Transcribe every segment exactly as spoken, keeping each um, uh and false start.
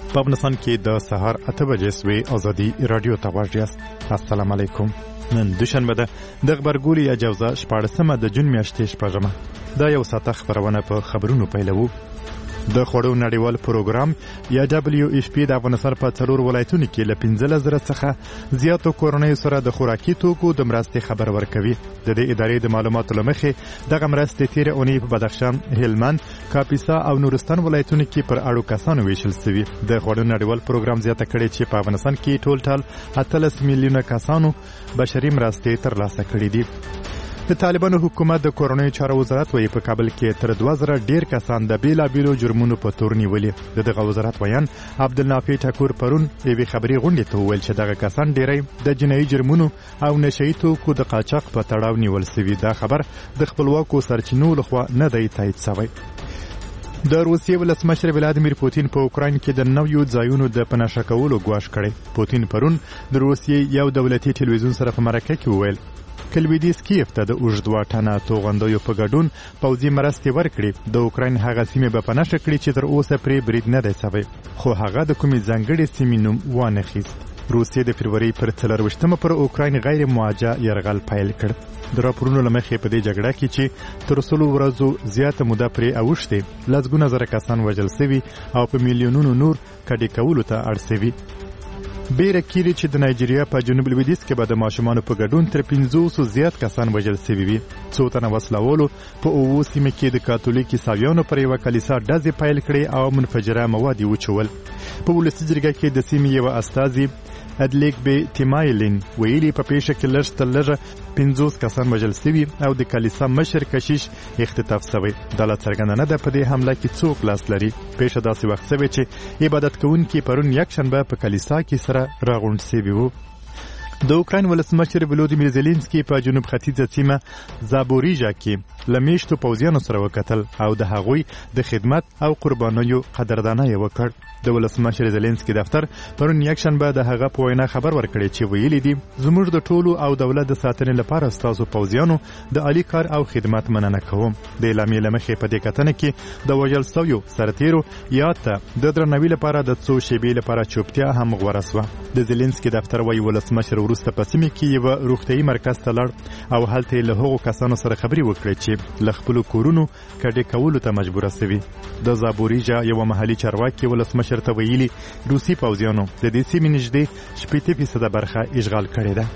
په افغانستان کې د سهار اته بجې سوې ازادي رادیو ته غوږ یاست. السلام علیکم. نن دوشنبه ده د خبرګولي یا جوزا شپاړسمه د جون میاشتې شپږمه. دا یو ساعته خبرونه په خبرونو پیلوو. د خوړو نړیوال پروګرام یا دبليو ایف پی د افغانستان په څلور ولایتونو کې له پنځلس زره څخه زیاتو کورنیو سره د خوراکي توکو د مرستې خبر ورکوي. د دې ادارې د معلوماتو له مخې دغه مرستې تېرې اونۍ په بدخشان، هلمند، کاپیسا او نورستان ولایتونو کې پر اړو کسانو ویشل شوي. د خوړو نړیوال پروګرام زیاته کړې چې په افغانستان کې ټول ټال اتلس میلیونه کسانو بشري مرستې ترلاسه کړې دي. د طالبانو حکومت د کورنیو چارو وزارت وایي په کابل کې تر دوه زره ډیر کسان د بیلابیلو جرمونو په تور نیولي. د دغه وزارت ویان عبدالنافع ټکور پرون یوې خبري غونډې ته وویل چې دغه کسان ډیری د جنایي جرمونو او نشهیي توکو د قاچاق په تړاو نیول شوي. دا خبر د خپلواکو سرچینو لخوا نه دی تایید شوی. د روسیې ولسمشر ولادیمیر پوتین په اوکراین کې د نویو ځایونو د پناه کولو ګواښ کړی. پوتین پرون د روسیې یو دولتي ټلویزیون سره په مرکه کې وویل کلویدیس کیف ته د اوږد واټنه توغندیو په ګډون پوځي مرستې ورکړي. د اوکراین هغه سیمې به پناه کړي چې تر اوسه پرې برید نه دی شوی، خو هغه د کومې ځانګړې سیمې نوم وانخیست. روسیې د فبروري پر څلرویشتمه پر اوکراین غیر موجه یرغل پیل کړ. د راپورونو له مخې په دې جګړه کې چې تر سلو ورځو زیاته موده پرې اوښتې، لسګونه زره کسان وژل شوي او په میلیونونو نور کډې کولو ته اړ شوي. بیره کیږي چې د نایجیریا په جنوب لویدیځ کې به د ماشومانو په ګډون تر پنځوسو زیات کسان وژل شوي وي. څو تنه وسلوالو په اوو سیمه کې د کاتولیک عیسویانو پر یوه کلیسا ډزې پیل کړې او منفجره مواد یې وچول. په ولسي جرګه کې د سیمې یوه استازي ادلیک بی تیمایلین ویلي په پیښه کې لږ تر لږه پنځوس کسان وژل شوي او د کلیسا مشر کشیش اختطاف شوی. دا لا څرګنده نه ده په دې حمله کې څوک لاس لري. پیښه داسې وخت شوې چې عبادت کوونکي پرون یکشنبه په کلیسا کې سره راغونډ شوي وو. د اوکراین ولسمشر ولودیمیر زيلنسکي په جنوب ختیځه سیمه زابوریژا کې له میشتو پوځیانو سره وکتل او د هغوی د خدمت او قربانیو قدردانه یې وکړ. د ولسمشر زيلنسکي دفتر پرون یکشنبه د هغه په وینا خبر ورکړی چې ویلي دي زموږ د ټولو او دولت د ساتنې لپاره ستاسو پوځیانو د عالی کار او خدمت مننه کوم. د اعلامیې له مخې په دې کتنه کې د وژل شویو سرتیرو یاد ته د درناوي لپاره د څو شیبې لپاره چوپتیا هم غوره شوه. د زيلنسکي دفتر وایي ولسمشر وروسته په سیمه کې یو روغتیايي مرکز ته لاړ او هلته له هغو کسانو سره خبرې وکړې چې له خپلو کورونو کډې کولو ته مجبوره شوي. د زابوریژا یو محلي چارواکي ولسمشر ته ویلي روسي پوځیانو د دې سیمې نږدې شپېته فیصده برخه اشغال کړې ده.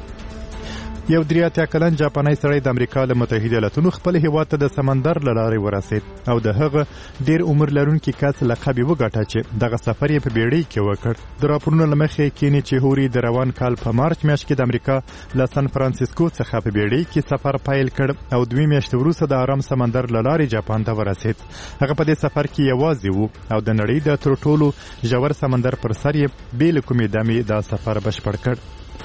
یو درې اتیا کلن جاپاني سړی د امریکا له متحده ایالاتونو خپل هیواد ته د سمندر له لارې ورسېد او د هغه ډېر عمر لرونکي کس لقب یې وګاټه چې دغه سفر یې په بیړۍ کې وکړ. د راپورونو له مخې کینی چهوري د روان کال په مارچ میاشت کې د امریکا له سان فرانسیسکو څخه په بیړۍ کې سفر پیل کړ او دوه میاشتې وروسته د آرام سمندر له لارې جاپان ته ورسېد. هغه په دې سفر کې یوازې و او د نړۍ د تر ټولو ژور سمندر پر سر یې بې له کومې دمې دا سفر بشپړ کړ.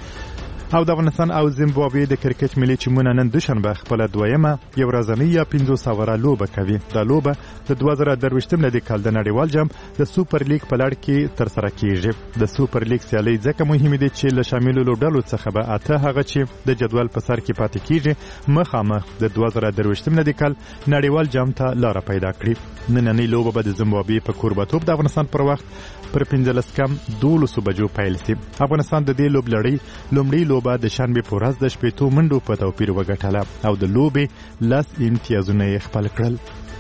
او د افغانستان او زیمبابوې د کرکټ ملي ټیمونه نن دوشنبه خپله دویمه یو ورځنۍ یا پنځوس اوره لوبه کوي. دا لوبه د دوه زره درویشتم لدې کال د نړیوال جام د سوپر لیګ په لړ کې ترسره کیږي. د سوپر لیګ سیالۍ ځکه مهمې دي چې له شاملو لوبډلو څخه به اته هغه چې د جدول په سر کې پاتې کیږي مخامخ د دوه زره درویشتم لدې کال نړیوال جام ته لاره پیدا کړي. نننۍ لوبه به د زیمبابوې په کوربتوب د افغانستان پر وخت پر پنځلس کم دولسو بجو پیل شي. افغانستان د دې لوبلړۍ لومړۍ لوبه د شنبې په ورځ د شپېتو منډو په توپیر وګټله او د لوبې لس امتیازونه یې خپل کړل.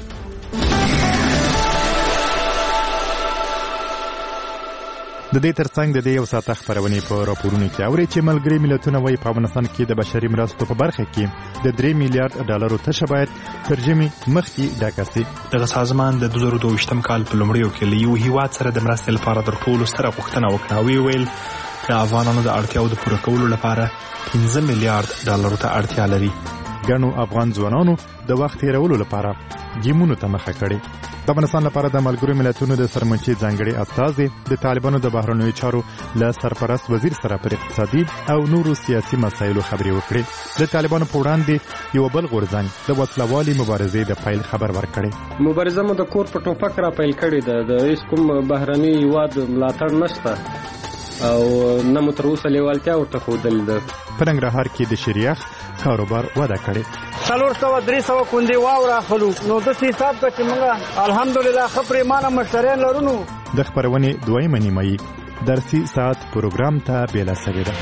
د دې ترڅنګ د دې یو ساعته خبرونې په راپورونو کې اوري چې ملګري ملتونه وایي په افغانستان کې د بشري مرستو په برخه کې د درې میلیارډ ډالرو تشه باید تر ژمي مخکې ډکه شي. دغه سازمان د دوه زره دوه کال په لومړیو کې له یو هیواد سره د مرستې لپاره تر ټولو ستره غوښتنه وکړه او ویل د افغانانو د اړتیاو د پوره کولو لپاره پنځه میلیارډ ډالرو ته اړتیا لري. ګڼو افغان ځوانانو د وخت تېرولو لپاره ګیمونو ته مخه کړې. د افغانستان لپاره د ملګرو ملتونو د سرمنشي ځانګړي استازي د طالبانو د بهرنیو چارو له سرپرست وزیر سره پر اقتصادي او نورو سیاسي مسایلو خبرې وکړې. د طالبانو په وړاندې یو بل غورځنګ د وسلوالي مبارزې د پیل خبر ورکړي. مبارزه مو د کور په ټوپک را پیل کړې ده. د هیڅ کوم بهرني هیواد ملاتړ نشته او نه مو تر اوسه لیوالتیا ورته ښودلې ده. په ننګرهار کې د شریخ کاروبار وده کړی. څلور سوه درې سوه کندې واوره اخلو نو داسې حساب که چې موږ الحمدلله ښه پرېمانه مشتریان لرو نو د خبرونې دویمه نیمایي درسي ساعت پروګرام ته بیله سوې ده.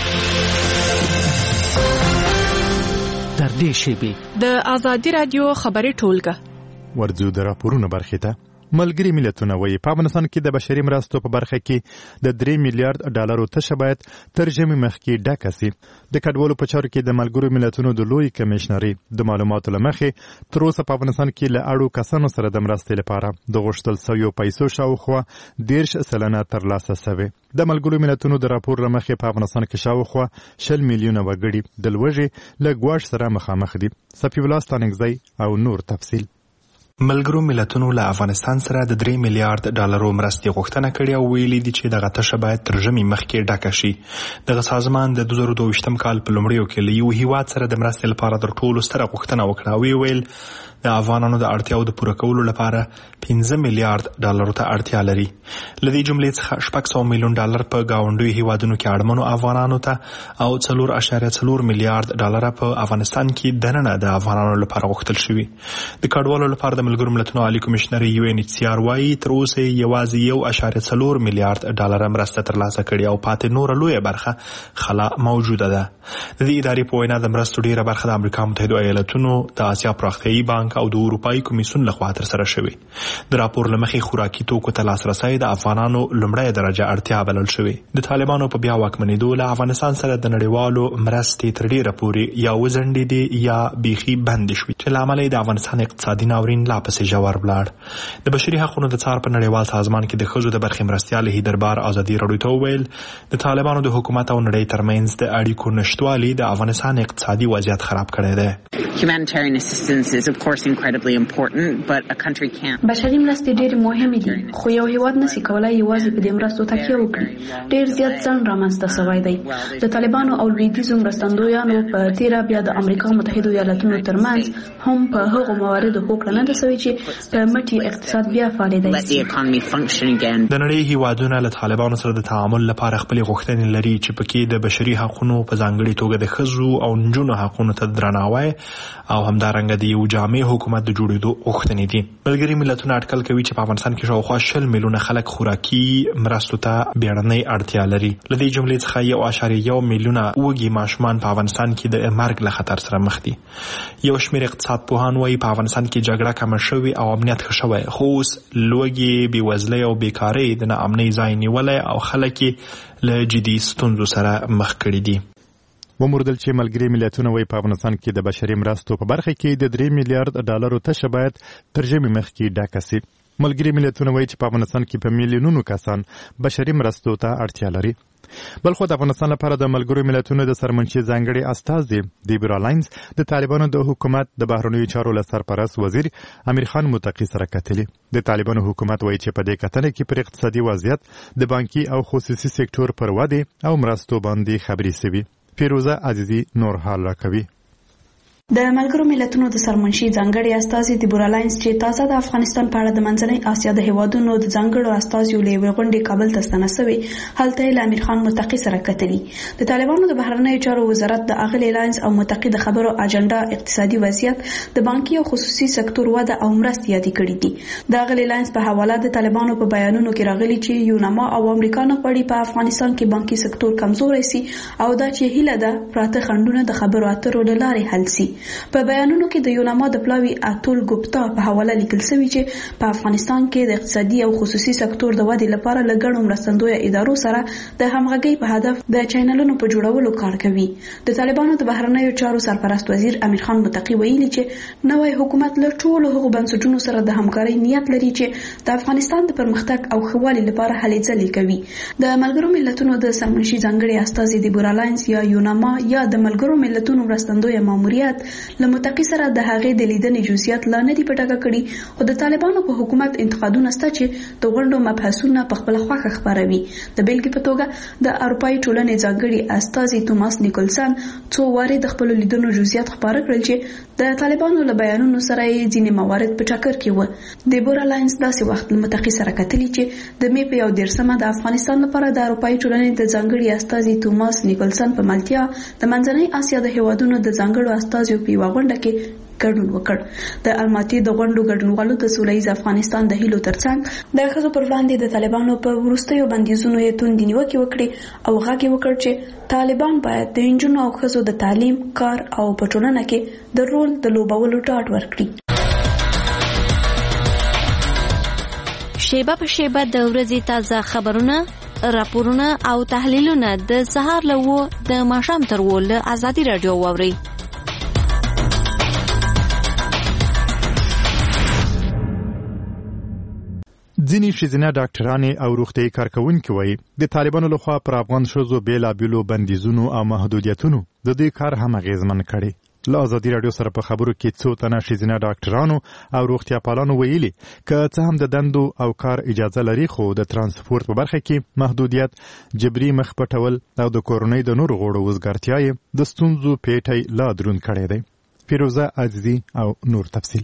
تر دې شیبې د ازادي رادیو خبري ټولګه ورځو د راپورونو برخې ته. ملګري ملتونه وایي په افغانستان کې د بشري مرستو په برخه کې د درې میلیارډ ډالرو تشه باید تر ژمي مخکې ډکه سي. د کډوالو په چارو کې د ملګرو ملتونو د لوی کمیشنري د معلوماتو له مخې تر اوسه په افغانستان کې له اړو کسانو سره د مرستې لپاره د غوښتل شویو پیسو شاوخوا دېرش سلنه ترلاسه شوې. د ملګرو ملتونو د راپور له مخې په افغانستان کې شاوخوا شل میلیونه وګړي د لوږې له ګواښ سره مخامخ دي. صفي الله ستانکزی او نور تفصیل. ملګرو ملتونو له افغانستان سره د درې میلیارډ ډالرو مرستې غوښتنه کړې او ویلي دي چې دغه تشه باید تر ژمي مخکې ډکه شي. دغه سازمان د دوه زره دوه ویشتم کال په لومړیو کې له یو هیواد سره د مرستې لپاره تر ټولو ستره غوښتنه وکړه او ویل د افغانانو د اړتیاو د پوره کولو لپاره پنځه میلیارډ ډالرو ته اړتیا لري. له دې جملې څخه شپږ سوه میلیون ډالر په ګاونډیو هیوادونو کې اړمنو افغانانو ته او څلور اعشاریه څلور میلیارډ ډالر په افغانستان کې دننه د افغانانو لپاره غوښتل شوي. د کډوالو لپاره د ملګرو ملتونو عالی کمیشنر یو ان ایچ سی آر وايي تر اوسه یوازې یو اعشاریه څلور میلیارډ ډالر مرسته ترلاسه کړې او پاتې نوره لویه برخه خلا موجوده ده. د دې ادارې په وینا د مرستو ډیره برخه د امریکا متحده ایالاتونو د آسیا پراختیایي بانک او د اروپایي کمیسیون لخوا ترسره شوې. د راپور له مخې خوراکي توکو ته لاسرسی د افغانانو لومړۍ درجه اړتیا بلل شوې. د طالبانو په بیا واکمنېدو له افغانستان سره د نړیوالو مرستې تر ډیره پورې یا وځنډېدې یا بیخي بندې شوې چې له امله د افغانستان اقتصادي ناورین لا پسې ژور ولاړ. د بشري حقوقو د څار په نړیوال سازمان کې د ښځو د برخې مرستیال هیدربار ازادي راډیو ته وویل د طالبانو د حکومت او نړۍ ترمنځ د اړیکو نشتوالي د افغانستان اقتصادي وضعیت خراب کړی دی. Humanitarian assistance is of course incredibly important, but a country can't. بشري مرستې ډېرې مهمې دي، خو یو هیواد نشي کولای یوازې په دې مرستو تکیه وکړي. ډېر زیات ځنډ رامنځته شوی دی. د طالبانو او لویدیځو مرستندویانو په تیره بیا د امریکا متحده ایالاتونو ترمنځ هم په هغو مواردو هوکړه نه ده شوې چې په مټې اقتصاد بیا فعالېدی شي. د نړۍ هیوادونه له طالبانو سره د تعامل لپاره خپلې غوښتنې لري چې پکې د بشري حقوقو په ځانګړي توګه د ښځو او نجونو حقوقو ته درناوی او همدارنګه د یو جامع حکومت د جوړېدو غوښتنې دي. ملګري ملتونه اټکل کوي چې په افغانستان کې شاوخوا شل میلیونه خلک خوراکي مرستو ته بیړنۍ اړتیا لري. له دې جملې څخه یو اعشاریه یو میلیونه وږي ماشومان په افغانستان کې د مرګ له خطر سره مخ دي. یو شمېر اقتصاد پوهان وایي په افغانستان کې جګړه کمه شوې او امنیت ښه شوی، خو اوس لوږې، بېوزلۍ او بیکارۍ د ناامنۍ ځای نیولی او خلک یې له جدي ستونزو سره مخ کړي دي. وموردل چې ملګري ملتونه وایي په افغانستان کې د بشري مرستو په برخه کې د درې میلیارډ ډالرو تشه باید تر ژمي مخکې ډکه سي. ملګري ملتونه وایي چې په افغانستان کې په میلیونونو کسان بشري مرستو ته اړتیا لري. بلخو د افغانستان لپاره د ملګرو ملتونو د سرمنشي ځانګړي استازي دیبرا لاینز د طالبانو د حکومت د بهرنیو چارو له سرپرست وزیر امیر خان متقي سره کتلي. د طالبانو حکومت وایي چې په دې کتنه کې پر اقتصادي وضعیت د بانکي او خصوصي سکتور پر ودې او مرستو باندې خبرې شوي. فیروزه عزیزی نور حال راکوي. د ملګرو ملتونو د سرمنشي ځانګړي استازي دیبرا لاینز چې تازه د افغانستان په اړه د منځنۍ اسیا د هیوادونو د ځانګړو استازیو له یوې غونډې کابل ته ستنه شوې، هلته یې له امیر خان متقي سره کتلي. د طالبانو د بهرنیو چارو وزارت د اغلې لاینز او متقي د خبرو اجنډا اقتصادي وضعیت، د بانکي او خصوصي سکتور وده او مرستې یادې کړې دي. د اغلې لاینز په حواله د طالبانو په بیانونو کې راغلي چې یوناما او امریکا نه غواړي په افغانستان کې بانکي سکتور کمزوری سي او دا چې هیله ده پراته خنډونه د خبرو اترو له لارې حل سي. په بیانونو کې د یوناما د پلاوی اتول ګوپتا په حواله لیکل شوی چې په افغانستان کې د اقتصادي او خصوصي سکتور د ودې لپاره له ګڼو مرستندویه ادارو سره د همغږۍ په هدف د چینلونو په جوړولو کار کوي. د طالبانو د بهرنیو چارو سرپرست وزیر امیر خان متقي ویلي چې نوی حکومت له ټولو هغو بنسټونو سره د همکارۍ نیت لري چې د افغانستان د پرمختګ او ښه والي لپاره هلې ځلې کوي. د ملګرو ملتونو د سرمنشي ځانګړي استازي دیبرا لاینز یا یوناما یا د ملګرو ملتونو مرستندویه ماموریت له متقي سره د هغې د لیدنې جزئیات لا نه دي په ډاګه کړي، خو د طالبانو په حکومت انتقادونه شته چې د غونډو مبحثونه په خپله خوښه خپروي. د بېلګې په توګه د اروپایي ټولنې ځانګړي استازي توماس نیکولسن څو وارې د خپلو لیدنو جزئیات خپاره کړل چې د طالبانو له بیانونو سره یې ځینې موارد په ټکر کې وو. دیبورا لاینز داسې وخت له متقي سره کتلي چې د مې په یو دېرشمه د افغانستان لپاره د اروپایي ټولنې د ځانګړي استازي توماس نیکولسن په ملتیا د منځنۍ اسیا د هیوادونو د ځانګړو استازیو استازیو په یوه غونډه کې ګډون وکړ. د الماتي د غونډو ګډونوالو د سولهییز افغانستان د هیلو ترڅنګ د ښځو پر وړاندې د طالبانو په وروستیو بندیزونو یې توندې نیوکې وکړې او غږ یې وکړ چې طالبان باید د نجونو او ښځو د تعلیم، کار او په ټولنه کې د رول د لوبولو ډاډ ورکړي. شیبه په شیبه د ورځې تازه خبرونه، راپورونه او تحلیلونه د سهار له وو د ماښام تر وو له ازادي راډیو واورئ. ځینې ښځینه ډاکټرانې او روغتیايي کارکوونکي وایي د طالبانو لخوا پر افغان ښځو بېلابېلو بندیزونو او محدودیتونو د دوی کار هم اغېزمن کړي. له ازادي راډیو سره په خبرو کې څو تنه ښځینه ډاکټرانو او روغتیا پالانو ویلي که څه هم د دندو او کار اجازه لري خو د ترانسپورت په برخه کې محدودیت، جبري مخ پټول او د کورنۍ د نورو غړو وزګارتیا یې د ستونزو پیټی لا دروند کړی دی. فیروزه عزیزي او نور تفصیل.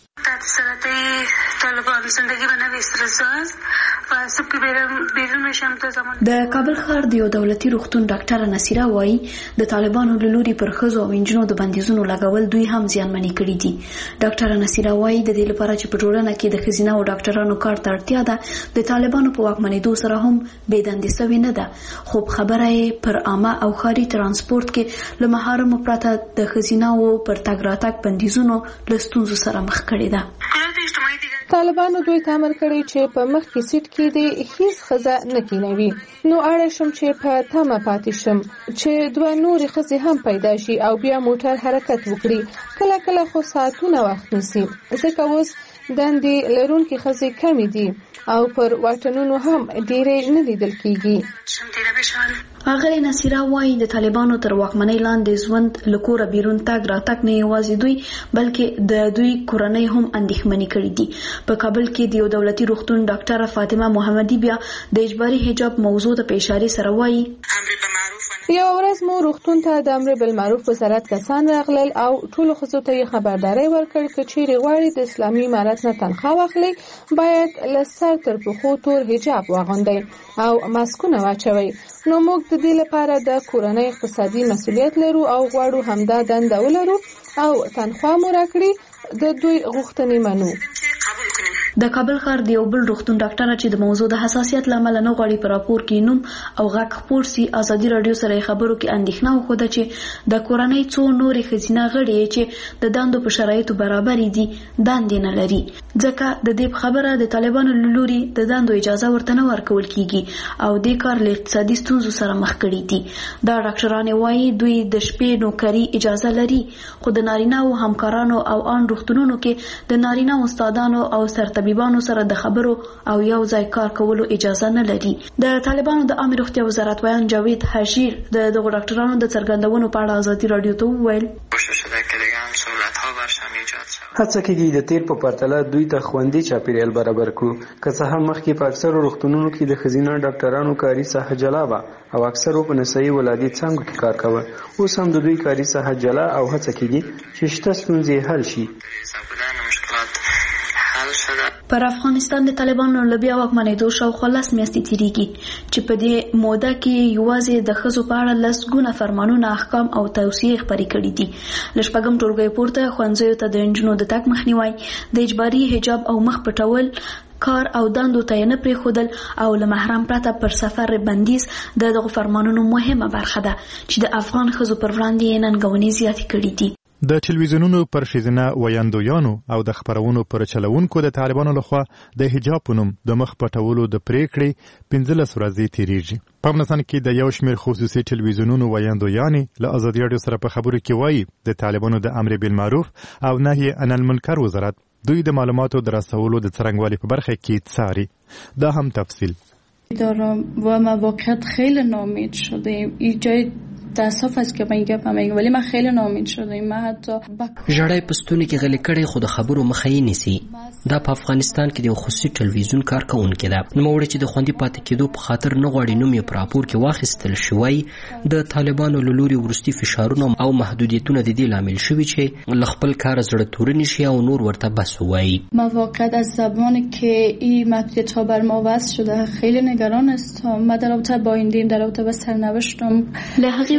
د کابل ښار د یو دولتي روغتون ډاکټره نصیره وایي د طالبانو له لوري پر ښځو او نجونو د بندیزونو لګول دوی هم زیانمنې کړي دي. ډاکټره نصیره وایي د دې لپاره چې په ټولنه کې د ښځینه او ډاکټرانو کار ته اړتیا ده، د طالبانو په واکمنېدو سره هم بې دندې سوې نه ده. خو خبره یې پر عامه او ښاري ترانسپورت کې له محارمو پرته د ښځیناو پر تګ راتګ بندیزونو له ستونزو سره مخ کړې ده. طالبانو دوی ته امر کړی چې په مخ کې سیټ کې د هیڅ ښځه نه کېنوي. نو اړه شم چې په تمه پاتې شم چې دوه نورې ښځې هم پیدا شي او بیا موټر حرکت وکړي. کله کله خو ساعتونه وخت نیسي ځکه اوس دندې لرونکې ښځې کمې دي او پر واټنونو هم ډېرې نه لیدل کېږي. اغلی نصیره وایي د طالبانو تر واکمنۍ لاندې ژوند له کوره بیرون تګ راتګ نه یوازې دوی بلکې د دوی کورنۍ هم اندېښمنې کړي دي. په کابل کې د یو دولتي روغتون ډاکټره فاطمه محمدي بیا د اجباري حجاب موضوع ته په اشارې سره وایي یو ورځ مو روغتون ته د امر بالمعروف وزارت کسان راغلل او ټولو ښځو ته یې خبرداری ورکړ که چیرې غواړي د اسلامي امارت نه تنخواه واخلي باید له سر تر پښو تور حجاب واغوندئ او ماسکونه واچوئ. نو موږ د دې لپاره د کورنۍ اقتصادي مسؤلیت لرو او غواړو همدا دنده ولرو او تنخواه مو راکړي د دوی غوښتنې منو. د کابل ښار د یو بل روغتون ډاکټره چې د موضوع د حساسیت له امله نه غواړي په راپور کې نوم او غږ خپور سي، ازادي راډیو سره خبرو کې اندېښنه وښوده چې د کورنۍ څو نورې ښځینه غړي چې د دندو په شرایطو برابرې دي دندې نه لري، ځکه د دې خبره د طالبانو له لوري د دندو اجازه ورته نه ورکول کیږي او د کار له اقتصادي ستونزو سره مخ کړي دي. دا ډاکټرانې وایي دوی د شپې نوکري اجازه لري خو د نارینه او همکارانو او ان روغتونونو کې د نارینه استادانو او سرطبيبانو سره د خبرو او یو ځای کار کولو اجازه نه لري. د طالبانو د عامه روغتیا وزارت وایي جاوید حشیر د دغه ډاکټرانو د څرګندونو په اړه ازادي راډیو ته وویل هڅه کېږي د تیر په پرتله دوی ته خوندي چاپیریال برابر کړو. که څه هم مخکې په اکثرو روغتونونو کې د ښځینه ډاکټرانو کاري ساحه جلا وه او اکثرو په نسایي ولادي څانګو کې کار کوه، اوس هم د دوی کاري ساحه جلا او هڅه کېږي چې شته ستونزې حل شي. پر افغانستان د طالبانو له بیا واکمنېدو شاوخوا لس میاشتې تېرېږي چې په دې موده کې یوازې د ښځو په اړه لس ګونه فرمانونه، احکام او توصیې خپرې کړي دي. له شپږم ټولګۍ پورته ښوونځیو ته د نجونو د تګ مخنیوی، د اجباري حجاب او مخ پټول، کار او دندو ته یې نه پرېښودل او له محرم پرته پر سفر بندیز د دغو فرمانونو مهمه برخه ده چې د افغان ښځو پر وړاندې یې ننګونې زیاتې کړي دي. د ټلویزیونونو پر ښځینه ویاندویانو او د خبرونو پر چلونکو د طالبانو لخوا د حجاب په نوم د مخ پټولو د پریکړې پنځلس ورځې تېرېږي. په افغانستان کې د یو شمېر خصوصي ټلویزیونونو ویاندویانې له ازادي راډیو سره په خبرو کې وایي د طالبانو د امر بالمعروف او نهی عن المنکر وزارت دوی د معلوماتو د رسولو د څرنګوالي په برخه کې څاري. دا هم تفصیل دارم و ما واقعیت خیلی ناامید شدیم. ایجای تاسف است که من گفتم ولی من خیلی ناامید شدم. من حتی ژړای پستونی کې غلي کړي خو د خبرو مخه یې نیسي. دا په افغانستان کې د خصوصي ټلویزیون کارکونکو ده. نو وړي چې د خوندي پاتې کېدو په خاطر نه غواړي نوم یې په راپور کې واخیستل شوی. د طالبانو له لوري ورستي فشارونه او محدودیتونه د دې لامل شوي چې ل خپل کار زړه تورنی شي او نور ورته بس وایي. ما واقعا از زمانی که این محدودیت‌ها بر ما وضع شده خیلی نگران هستم. من در رابطه با این دین در رابطه با سرنوشتم له هغې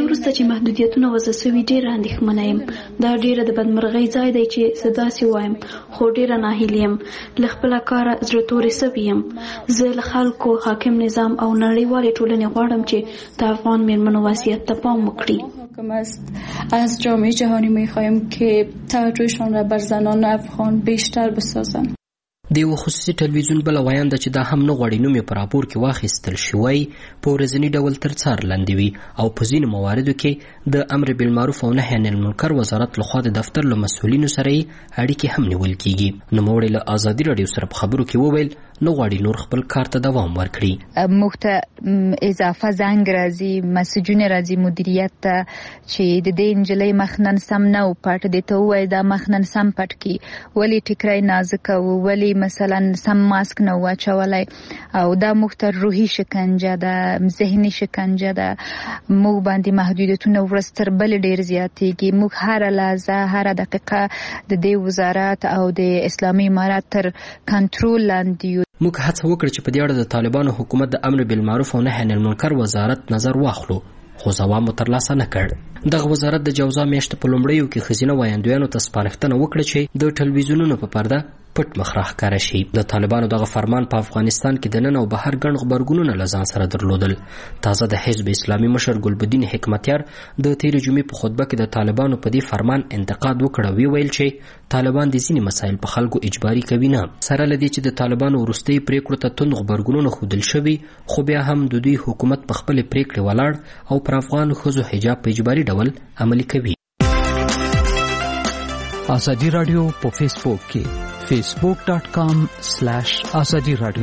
وروسته چې محدودیتونه وضع شوي ډېره اندېښمنه یم. دا ډېره د بدمرغۍ ځای دی چې زه داسې وایم، خو ډېره ناهیلې یم. له خپله کاره زړه تورې سوې یم. زه له خلکو، حاکم نظام او نړیوالې ټولنې غواړم چې د افغان میرمنو وضعیت ته پام وکړي. از جامعه جهانی میخواهیم که توجهشان را بر زنان افغان بیشتر بسازند. د یو خصوصي ټلویزیون بل وایانده چې دا هم نه غواړي نوم یې په راپور کې واخیستل شوی په ورځني ډول تر څار لاندې وي او په ځینو مواردو کې د امر بالمعروف او نهي عن المنکر وزارت لخوا د دفتر له مسؤلینو سره یې اړیکې هم نیول کیږي. نوموړي له ازادي راډیو سره په خبرو کې وویل نه غواړي نور خپل کار ته دوام ورکړي. موږ ته اضافه زنګ راځي، مسجونه راځي مدیریت ته چې د دې نجلۍ مخ نن سم نه و پټ دي ته وایي دا مخ نن سم پټ کی، ولی ټیکری نازک و، ولی مثلا سم ماسک نه واچولای، او دا موږ ته روحي شکنجه ده، ذهني شکنجه ده. موږ باندې محدودیتونه ورځ تر بلې ډېر زیاتېږي. موږ هره لحظه هره دقیقه د دې وزارت او د اسلامي امارات تر کنټرول لاندې یو. موږ هڅه وکړه چې په دې اړه د طالبانو حکومت د امر بالمعروف او نهي عن المنکر وزارت نظر واخلو، خو ځواب مو ترلاسه نه کړ. دغه وزارت د جوزا میاشتې په لومړیو کې ښځینه وایندویانو ته سپارښتنه وکړه چې د ټلویزیونونو په پرده پټ مخ راښکاره شي. د طالبانو دغه فرمان په افغانستان کې د نن او بهر ګڼ غبرګونونه له ځان سره درلودل. تازه د حزب اسلامي مشر ګلبدین حکمتیار د تېرې جمعې په خطبه کې د طالبانو په دې فرمان انتقاد وکړ او ویل چې طالبان د ځینې مسایل په خلکو اجباري کوي نه. سره له دې چې د طالبانو وروستۍ پریکړو ته توند غبرګونونه ښودل شوي، خو بیا هم د دوی حکومت په خپلې پریکړې ولاړ او پر افغان ښځو حجاب په اجباري ډول عملي کوي. ازادي راډیو په فیسبوک کې فیسبوک ډاٹ کام سلیش ازادي راډیو.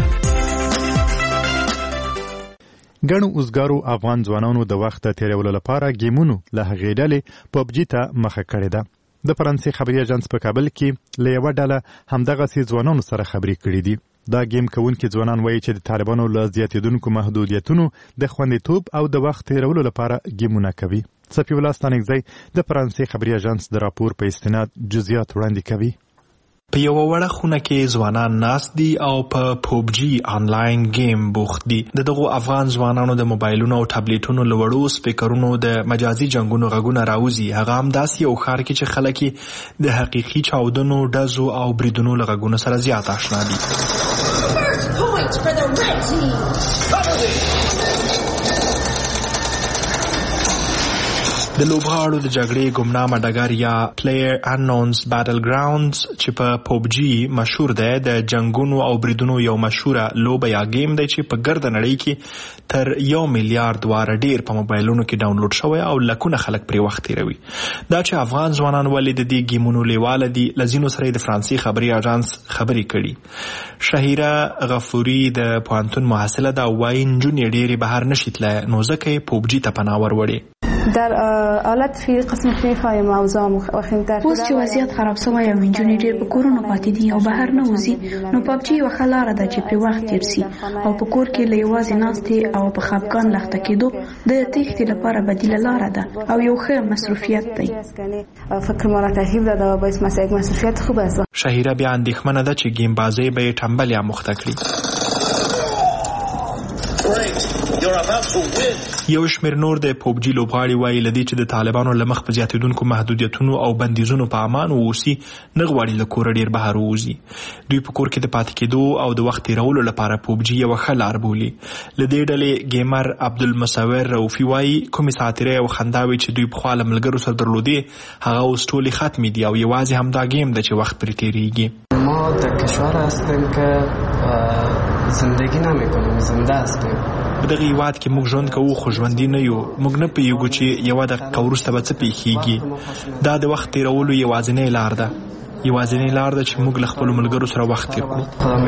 ګڼو اوزګارو افغان ځوانانو د وخت تیرولو لپاره گیمونو له هغې ډلې پبجي ته مخه کړې ده. د فرانسې خبري اژانس په کابل کې له یوه ډله همدغسې ځوانانو سره خبرې کړې دي. دا گیم کوونکي ځوانان وایي چې د طالبانو له زیاتېدونکو محدودیتونو د خوندیتوب او د وخت تیرولو لپاره گیمونه کوي. صفي الله ستانکزی د فرانسې خبري اژانس د راپور په استناد جزئیات وړاندې کوي. په یو وړه خونه کې ځوانان ناست دي او په پوبجي آنلاین گیم بوخت دي. د دغو افغان ځوانانو د موبایلونو او ټابلیټونو له وړو سپیکرونو د مجازي جنگونو غږونه راوځي. هغه همداسې یو ښار کې چې خلک د حقیقي چاودنو، ډزو او بریدونو له غږونو سره زیات آشنا دي. د لوبغاړو د جګړې ګمنامه ډګر یا پلیئر انونس باتل ګراوندز چې په پوبجي مشهور دی، د جنگونو او بریدونو یو مشهوره لوبه یا گیم دی چې په ګرده نړۍ کې تر یو میلیارډ واره ډیر په موبایلونو کې ډاونلوډ شوی او لکونه خلک پرې وخت تیروي. دا چې افغان ځوانان ولې د دې گیمونو لیواله دي، له ځینو سره د فرانسې خبري اژانس خبرې کړي. شهیره غفوري د پوهنتون محصله ده، وایي نجونې ډېرې بهر نشي تللی نو ځکه یې پوبجي ته پناه ور وړې. در حالت فی قسم فیفای موضوع مخ در اوس چې وضعیت خراب شوی او نجونې ډېر په کورونو پاتې دي او بهر نه وځي، نو پبجي یوه ښه لاره ده چې پرې وخت تېر سي او په کور کې له یوازې ناستې او په خفګان لخته کېدو د تېښتې لپاره بدیله لاره ده او یو ښه مصروفیت دی. فکر ما را ترغیب داده و باعث مسئله مصروفیت خوب است. شهیره بیا اندېښمنه ده چې گیم بازۍ به یې ټمبل یا مخته کړي. یو شمیر نور د پوبجي لوبغاړي وایي له دې چې د طالبانو له مخ په زیاتېدونکو محدودیتونو او بندیزونو په امان واوسي نه غواړي له کوره ډېر بهر ووځي. دوی په کور کې د پاتې کېدو او د وخت تېرولو لپاره پوبجي یوه ښه لار بولي. له دې ډلې ګیمر عبدالمصور رؤفي وایي کومې ساعتیرۍ او خنداوې چې دوی پخوا له ملګرو سره درلودې هغه اوس ټولې ختمې دي او یوازې همدا گیم ده چې وخت پرې تېرېږي. ما در کشور هستیم که زندگی نمیکنیم، زنده هستیم. په دغه هیواد کې موږ ژوند کوو خو ژوندي نه یو. موږ نه پوهیږو چې یوه دقیقه وروسته به څه پیښیږي. دا د وخت تېرولو یوازینۍ لار ده یوازینۍ لار ده چې موږ له خپلو ملګرو سره وخت تېر کړو.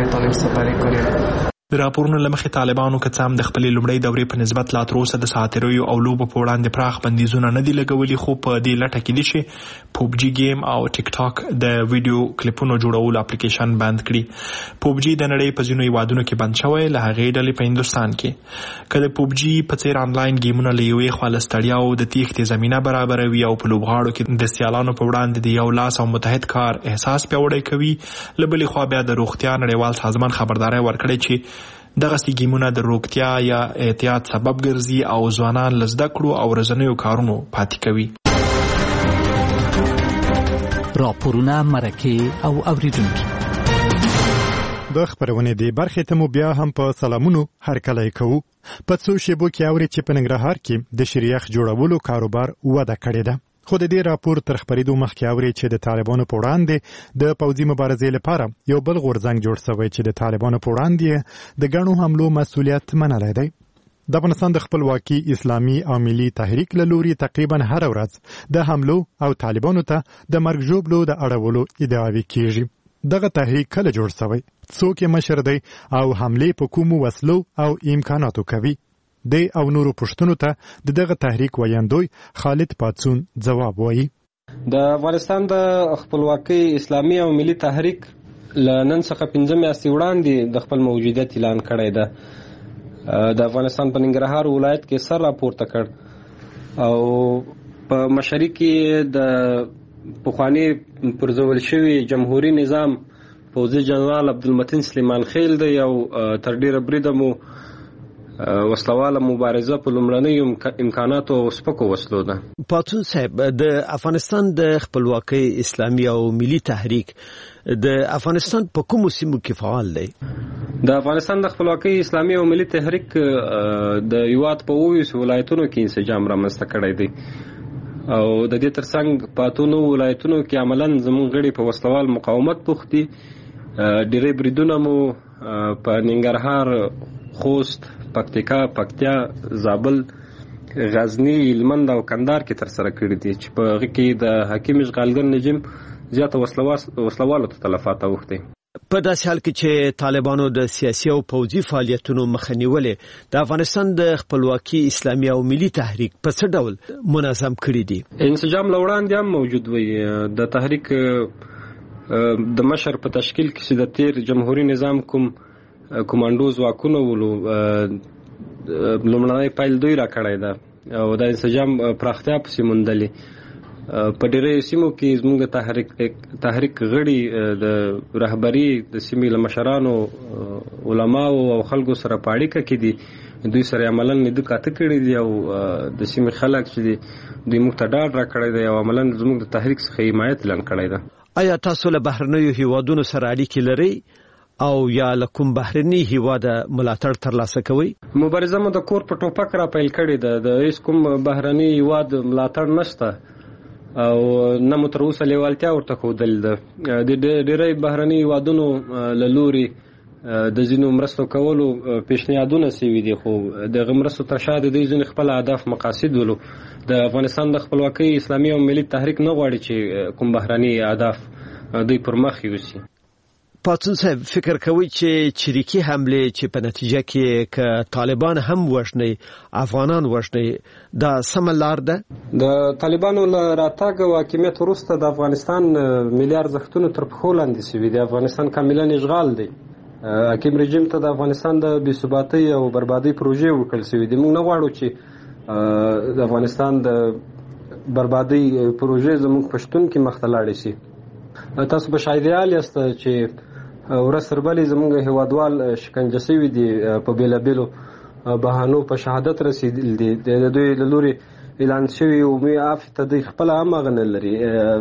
د راپورونو له مخې طالبانو که څه هم د خپلې لومړۍ دورې په نسبت لا تراوسه د ساعتیریو او لوبو په وړاندې پراخ بندیزونه نه دي لګولي، خو په دې لټه کې دي چې پوبجي گیم او ټیک ټاک د ویډیو کلیپونو جوړولو اپلیکیشن بند کړي. پوبجي د نړۍ په ځینو هیوادونو کې بند شوی، له هغې ډلې په هندوستان کې. که د پوبجي په څېر آنلاین گیمونه له یوې خوا له ستړیاو د تېښتې زمینه برابروي او په لوبغاړو کې د سیالانو په وړاندې د یو لاس او متحد کار احساس پیاوړی کوي، له بلې خوا بیا د روغتیا نړیوال سازمان خبرداری ورکړی چې دغسې ګیمونه د روغتیا یا احتیاط سبب ګرځي او ځوانان له زده کړو او ورځنیو کارونو پاتې کوي. راپورونه، مرکې او اوریدونکي د خبرونې دی برخې ته مو بیا هم په سلامونو هرکلی کوو. په څو شیبو کې اوري چې په ننګرهار کې د شریخ جوړولو کاروبار وده کړې ده. خو د دې راپور تر خپرېدو مخکې اوري چې د طالبانو په وړاندې د پوځي مبارزې لپاره یو بل غورځنګ جوړ شوی چې د طالبانو په وړاندې د ګڼو حملو مسؤلیت منلی دی. د افغانستان د خپلواکي اسلامي او ملي تحریک له لوري تقریبا هر ورځ د حملو او طالبانو ته د مرګ ژوبلو د اړولو ادعاوې کیږي. دغه تحریک کله جوړ شوی، څوک یې مشر دی او حملې په کومو وسلو او امکاناتو کوي؟ دی او نورو پوښتنو ته د دغه تحریک ویاندوی خالد پاتسون ځواب وایي. د افغانستان د خپلواکۍ اسلامي او ملي تحریک له نن څخه پنځه میاشتې وړاندې د خپل موجودیت اعلان کړی ده. د افغانستان په ننګرهار ولایت کې سر راپورته کړ او په مشري کې د پخوانی پرځول شوی جمهوریت نظام پوځي جنرال عبدالمتین سلیمان خیل دی او تر ډیره بریده مو وسلواله مبارزه په لومړنیو امکاناتو او سپکو وسلو ده. پاتون صاحب، د افغانستان د خپلواکۍ اسلامي او ملي تحریک د افغانستان په کومو سیمو کې فعال دی؟ د افغانستان د خپلواکۍ اسلامي او ملي تحریک د هیواد په اوویسو ولایتونو کې انسجام رامنځته کړی دی او د دې ترڅنګ په اتونو ولایتونو کې عملاً زموږ غړي په وسلوال مقاومت بوخت دي. ډېری بریدونه مو په ننګرهار، خوست، پکتیکا، پکتیا، زابل، غزنی، هلمند او کندهار کې ترسره کړي دي چې په هغې کې د حکیم اشغالګر نجیم زیاته وسلوالو ته تلفات اوښتي. په داسې حال کې چې طالبانو د سیاسي او پوځي فعالیتونو مخه نیولې، د افغانستان د خپلواکي اسلامي او ملي تحریک په څه ډول منظم کړي دي؟ انسجام له وړاندې هم موجود وي. د تحریک د مشر په تشکیل کې چې د تیر جمهوریت نظام کوم کمانډو ځواکونه ولو لومړنی پیل دوی را کړی ده او د انسجام پراختیا پسې موندلې. په ډېرو سیمو کې زموږ د تحریک تحریک غړي د رهبري د سیمې له مشرانو، علماو او خلکو سره په اړیکه کې دي. دوی سره عملاً لیدو کاته کړي دي او د سیمې خلک چې دي دوی موږ ته ډاډ را کړی دی او عملاً زموږ د تحریک څخه حمایت اعلان کړی ده. آیا تاسو له بهرنیو هیوادونو سره اړیکې لرئ او یا له کوم بهرني هیواد ملاتړ ترلاسه کوئ؟ مبارزه مو د کور په ټوپک را پیل کړې ده. د هیڅ کوم بهرني هیواد ملاتړ نشته او نه مو تر اوسه لیوالتیا ورته ښودل ده. د ډېری بهرني هیوادونو له لوري د ځینو مرستو کولو پیشنهادونه سوي دي، خو دغه مرستو تر شا د دوی ځینې خپل اهداف مقاصد ولو. د افغانستان د خپلواکۍ اسلامي او ملي تحریک نه غواړي چې کوم بهرني اهداف دوی پر مخ یوسي. پاتون صاحب، فکر کوي چې چریکي حملې چې په نتیجه کې که طالبان هم وژني، افغانان وژني، دا سمه لار ده؟ د طالبانو له راتګ او حاکمیت وروسته د افغانستان ملي ارزښتونو تر پښو لاندې شوي دي. افغانستان کاملا اشغال دی. حاکم رژیم ته د افغانستان د بې ثباتۍ او بربادۍ پروژې ورکړل شوي دي. موږ نه غواړو چې د افغانستان د بربادۍ پروژې زموږ په شتون کې مخته لاړې شي. تاسو به شاید یاد یاست چې ورځ تر بلې زموږ هیوادوال شکنجه شوي دي، په بېلابېلو بهانو په شهادت رسېدلي دي. د دوی له لوري اعلان شوي عمومي عفو ته دوی خپله هم هغه نه لري،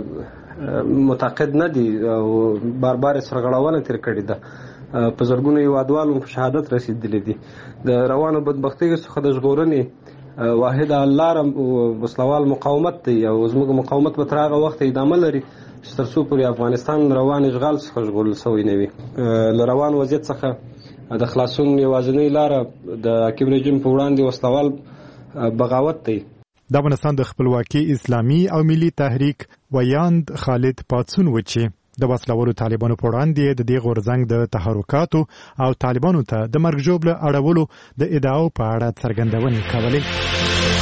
معتقد نه دي او بار بار یې سرغړونه تېر کړې ده. په زرګونو هیوادوال هم په شهادت رسېدلي دي. د روانو بدبختیو څخه د ژغورنې واحده لاره وسلوال مقاومت دی او زموږ مقاومت به تر هغه وخته ادامه لري چې تر څو پورې افغانستان روان اشغال څخه ژغورل شوی نه وي. له روان وضعیت څخه د خلاصون یوازینۍ لاره د حاکم رژیم په وړاندې وسلوال بغاوت دی. د افغانستان د خپلواکي اسلامي او ملي تحریک ویاند خالد پاتسون و چې د وسلوالو طالبانو په وړاندې د دې غورځنګ د تحرکاتو او طالبانو ته د مرګ ژوبله اړولو د ادعاو په اړه څرګندونې کولې.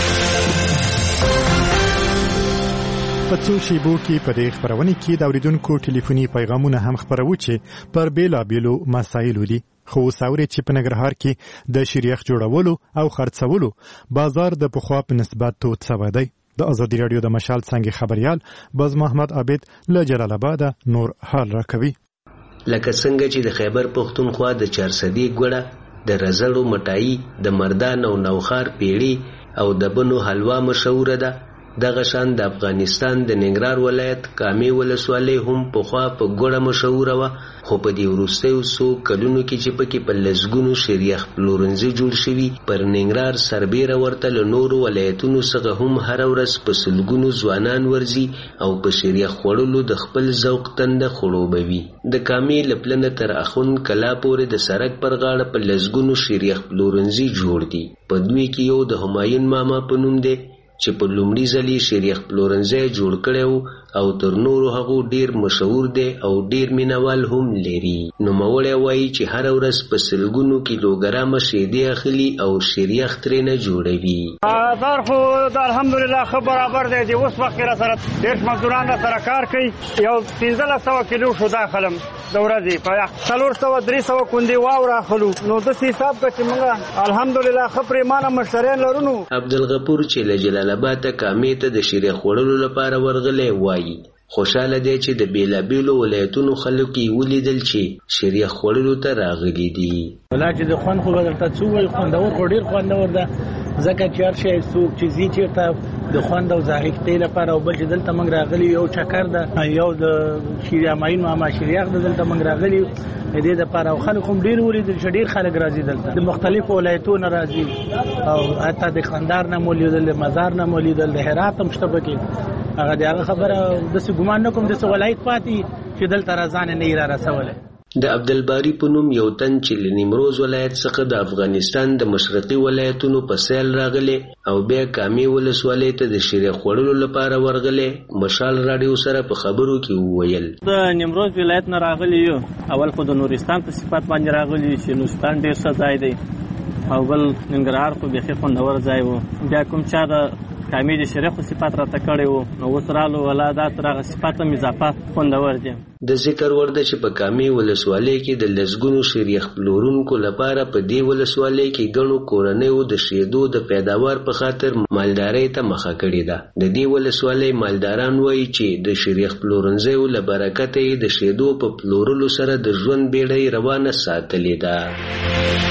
په څو شیبو کې په دې خبرونه کې د اوریدونکو ټلیفوني پیغامونه هم خبرو چې پر بیلابیلو مسایلو دي. خو ساوري چې په ننګرهار کې د شریخ جوړولو او خرڅولو بازار د پخوا په نسبت توت سوی دی. د ازادي رادیو د مشال څنګه خبريال باز محمد عابد له جلال آباد نور حال راکوي. لکه څنګه چې د خیبر پختونخوا د چارسدي ګوړه د رزړو مټایي، د مردان او نوخار پیړی او د بنو حلوا مشهوره ده. دغه شان د افغانستان د ننګرهار ولایت کامې ولسوالۍ هم پخوا په ګوړه مشهوره وه، خو په دې وروستیو څو کلونو کې چې پکې په لسګونو شریخ پلورنځي جوړ شوي، پر ننګرهار سربیره ورته له نورو ولایتونو څخه هم هره ورځ په سلګونو ځوانان ورځي او په شریخ خوړلو د خپل ذوق تنده خړوبوي. د کامې له پلنه تر اخون کلا پورې د سړک پر غاړه په لسګونو شریخ پلورنځي جوړ دي. په دوی کې یو د همایون ماما په نوم دی چې په لومړي ځلې شریخ پلورنځی جوړ کړی او تر نورو هغو ډیر مشهور دی او ډیر مینوال هم لري. نوموړی وایي چې هره ورځ په سلګونو کیلوګرامه شیدې اخلي او شریخ ترېنه جوړوي. بازار خو د الحمدلله ښه برابر دی. د اوس وخت کې را سره ډېر مزدوران را سره کار کوي. یو پنځلس سوه کیلو شو دا اخلم د ورځې، په څلور سوه درې سوه کوندې واوره اخلو. نو داسې حساب کړه چې موږ الحمدلله ښه پرېمانه مشتریان لرو. عبدالغفور چې له جلال آباد ته کامې ته د شریخ خوړلو لپاره ورغلی وایي خوشاله دی چې د بیلابیلو ولایتونو خلک یې ولیدل چې شریخ خوړلو ته راغلي دي. ولا چې د خوند خو به درته څه ووایي، خوندور خو ډېر خوندور ده، ځکه چې هر شی څوک چې ځي چېرته د خوند او ذائقې لپاره، او بل چې دلته موږ راغلي یو چکر ده، یو د شیریامین ماما شریخ ده دلته موږ راغلي د دې دپاره، او خلک هم ډېر ولیدل چې ډېر خلک راځي دلته، د مختلفو ولایتونو راځي، او حتی د قندهار نه مو لیدل، د مزار نه مو لیدل، د هرات هم شته پکې. هغه د هغه خبره داسې ګمان نه کوم داسې ولایت پاتې چې دلته رضانې نه یې را رسولی. د عبدالباري په نوم یو تن چې له نیمروز ولایت څخه د افغانستان د مشرقي ولایتونو په سیل راغلی او بیا کامې ولسوالۍ ته د شریخ خوړلو لپاره ورغلی، مشال راډیو سره په خبرو کې وویل. د نیمروز ولایت نه راغلی یو، اول خو د نورستان په صفت باندې راغلی چې نورستان ډېر ښه ځای دی، او بل ننګرهار خو بیخي خوندور ځای و. بیا کوم چا د کامې د شریخو صفت راته کړی و، نو اوس رالو ولا دا تر هغه صفت هم اضافه خوندور دی. د ذکر وړ ده چې په کامې ولسوالۍ کې د لسګونو شریخ پلورونکو لپاره په دې ولسوالۍ کې ګڼو کورنیو د شیدو د پیداوار په خاطر مالدارۍ ته مخه کړې ده. د دې ولسوالۍ مالداران وایي چې د شریخ پلورنځیو له برکته یې د شیدو په پلورلو سره د ژوند بیړۍ روانه ساتلې ده.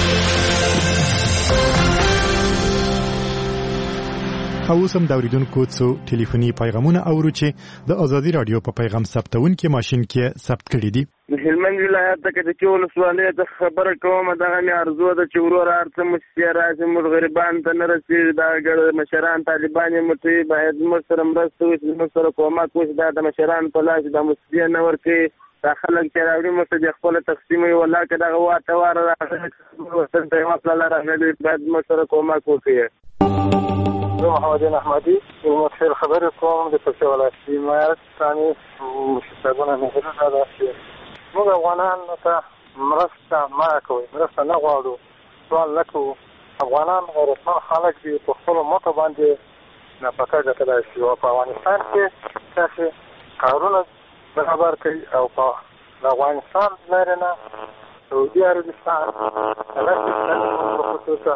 اوس هم د اوریدونکو څو ټلیفوني پیغامونه اورو چې د ازادي رادیو په پیغام ثبتونکي ماشین کې ثبت کړي دي. د هلمند ولایت ته چې ولسوالۍ ته خبره کوم، دغه مې ارزو ده چې ورور ارڅ مشکل راځي، موږ غریبان ته نه رسېږي، دا ګړ مشران طالبان یې مټوي، باید موږ سره مرسته وشي، موږ سره کومک وشي، دا د مشران په لاس د مسؤلیت نه ورکوي. دا خلک چې راوړي موږ ته د خپله تقسیم وي، والله که دغه واته واره راغلی وطن ته یې وصله راغلي، باید موږ سره کومک وکړي. زه محمدین احمدي یو متخیل خبرې کوم د پکتیا ولایت حمایت ثاني مشرتابونه مهرونه ده چې موږ افغانانو ته مرسته مه کوئ، مرسته نه غواړو، سوال نه کوو. افغانان غیرتمن خلک دي، په خپلو مټو باندې نفقه ګټلی شي، او په افغانستان کې تاسې کارونه برابر کوي، او په د افغانستان لارې نه سعودي عربستان عربستان په خصوصا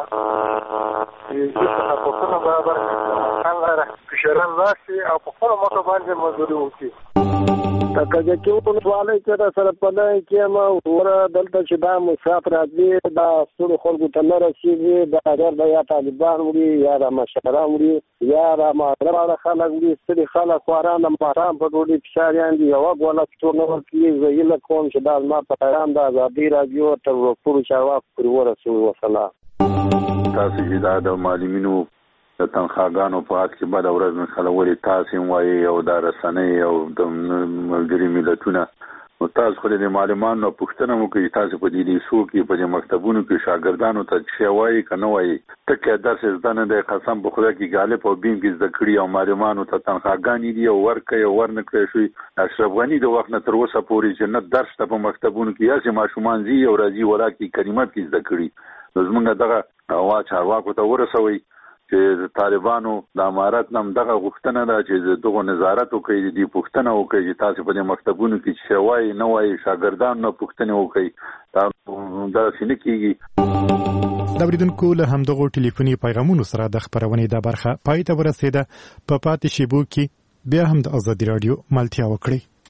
حقوقونه برابر کړي، لاره کشران راشي او په خپلو مټو باندې مزدوري وکړي. که کې ولسوالۍ کې را سره پناه کېم، وره دلته چې دا مساف راځي، دا سترو خلکو ته نه رسېږي، دا اگر د یا طالبان وړي یا د مشران وړي یا د ماړه خلک وړي، سترې خلک خواران د ماښام په ډوډۍ فشاریان دي، یوه ګوله پټور نه ورکوي. زه هیله کوم چې دا زما په پیغام د ازادي راډیو تر ټولو چارواکو پورې ورسوي. وسلام. تاسو چې دا د معلمینو د تنخواګانو په حد کې بده ورځ نښلولې، تاسې هم وایي او دا رسنۍ او د ملګري ملتونه، نو تاسو خو د معلمانو پوښتنه وکړئ، تاسو په دې لیسو کې په دې مکتبونو کې شاګردانو ته څه وایي که نه وایي. ټکی درس زده نه دی، قسم په خدای کې غالب او بیم کې زده کړي، او معلمانو ته تنخواګانې دي او ورکوي او ور نه کړی شوي. اشرف غني د وخت نه تر اوسه پورې چې نه درس ته په مکتبونو کې هسې ماشومان ځي او راځي ولا کې کلمات کې زده کړي. نو زمونږ دغه هوا چارواکو ته ورسوئ چې طالبانو د امارت نم دغه غوښتنه ده چې دغه نظارت وکړي، دې پوښتنه وکړي چې تاسو په دې مکتبونو کې څه وایي نه وایي، شاګردان نه پوښتنه وکړي، دا داسې نه کېږي. د اوریدونکو له همدغو ټلیفوني پیغامونو سره د خپرونې دا برخه پای ته ورسېده. په پاتې شیبو کې بیا هم د ازادي راډیو ملتیا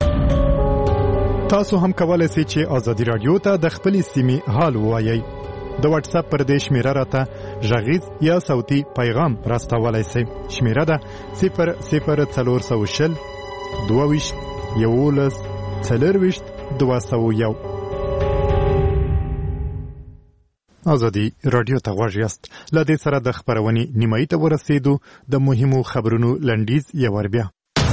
وکړئ. تاسو هم کولی شئ چې ازادي راډیو ته د خپلې سیمې حال ووایئ. د واتس اپ پر دې شمیره راته غږیز یا صوتي پیغام راستولای شئ. شمیره ده صفر صفر څلور سوه شل دوه ویشت یولس څلرویشت دوه سوه یو. آزادي رادیو ته غوږ یاست. له دې سره د خپرونې نیمایي ته ورسېدو. د مهمو خبرونو لنډیز یو وار بیا.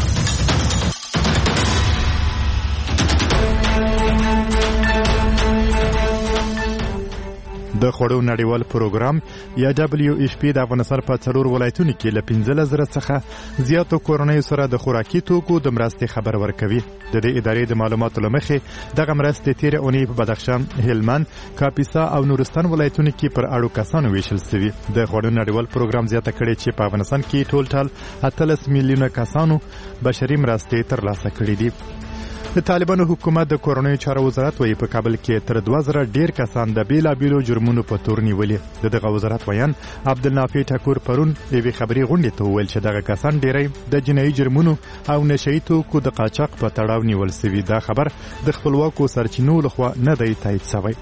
د خوړو نړیوال پروګرام یا دبلیو ایف پی د افغانستان په څلور ولایتونو کې له پنځلس زره څخه زیاتو کورنیو سره د خوراکي توکو د مرستې خبر ورکوي. د دې ادارې د معلوماتو له مخې دغه مرستې تېره اونۍ په بدخشان، هلمند، کاپیسا او نورستان ولایتونو کې پر اړو کسانو ویشل شوي. د خوړو نړیوال پروګرام زیاته کړې چې په افغانستان کې ټول ټال اتلس میلیونه کسانو بشري مرستې ترلاسه کړې دي. د طالبانو حکومت د کورنیو چارو وزارت وایي په کابل کې تر دوه زره ډیر کسان د بیلابیلو جرمونو په تور نیولي. د دغه وزارت ویان عبدالنافع ټکور پرون یوې خبري غونډې ته وویل چې دغه کسان ډیری د جنایي جرمونو او نشهیي توکو د قاچاق په تړاو نیول شوي. دا خبر د خپلواکو سرچینو لخوا نه دی تایید شوی.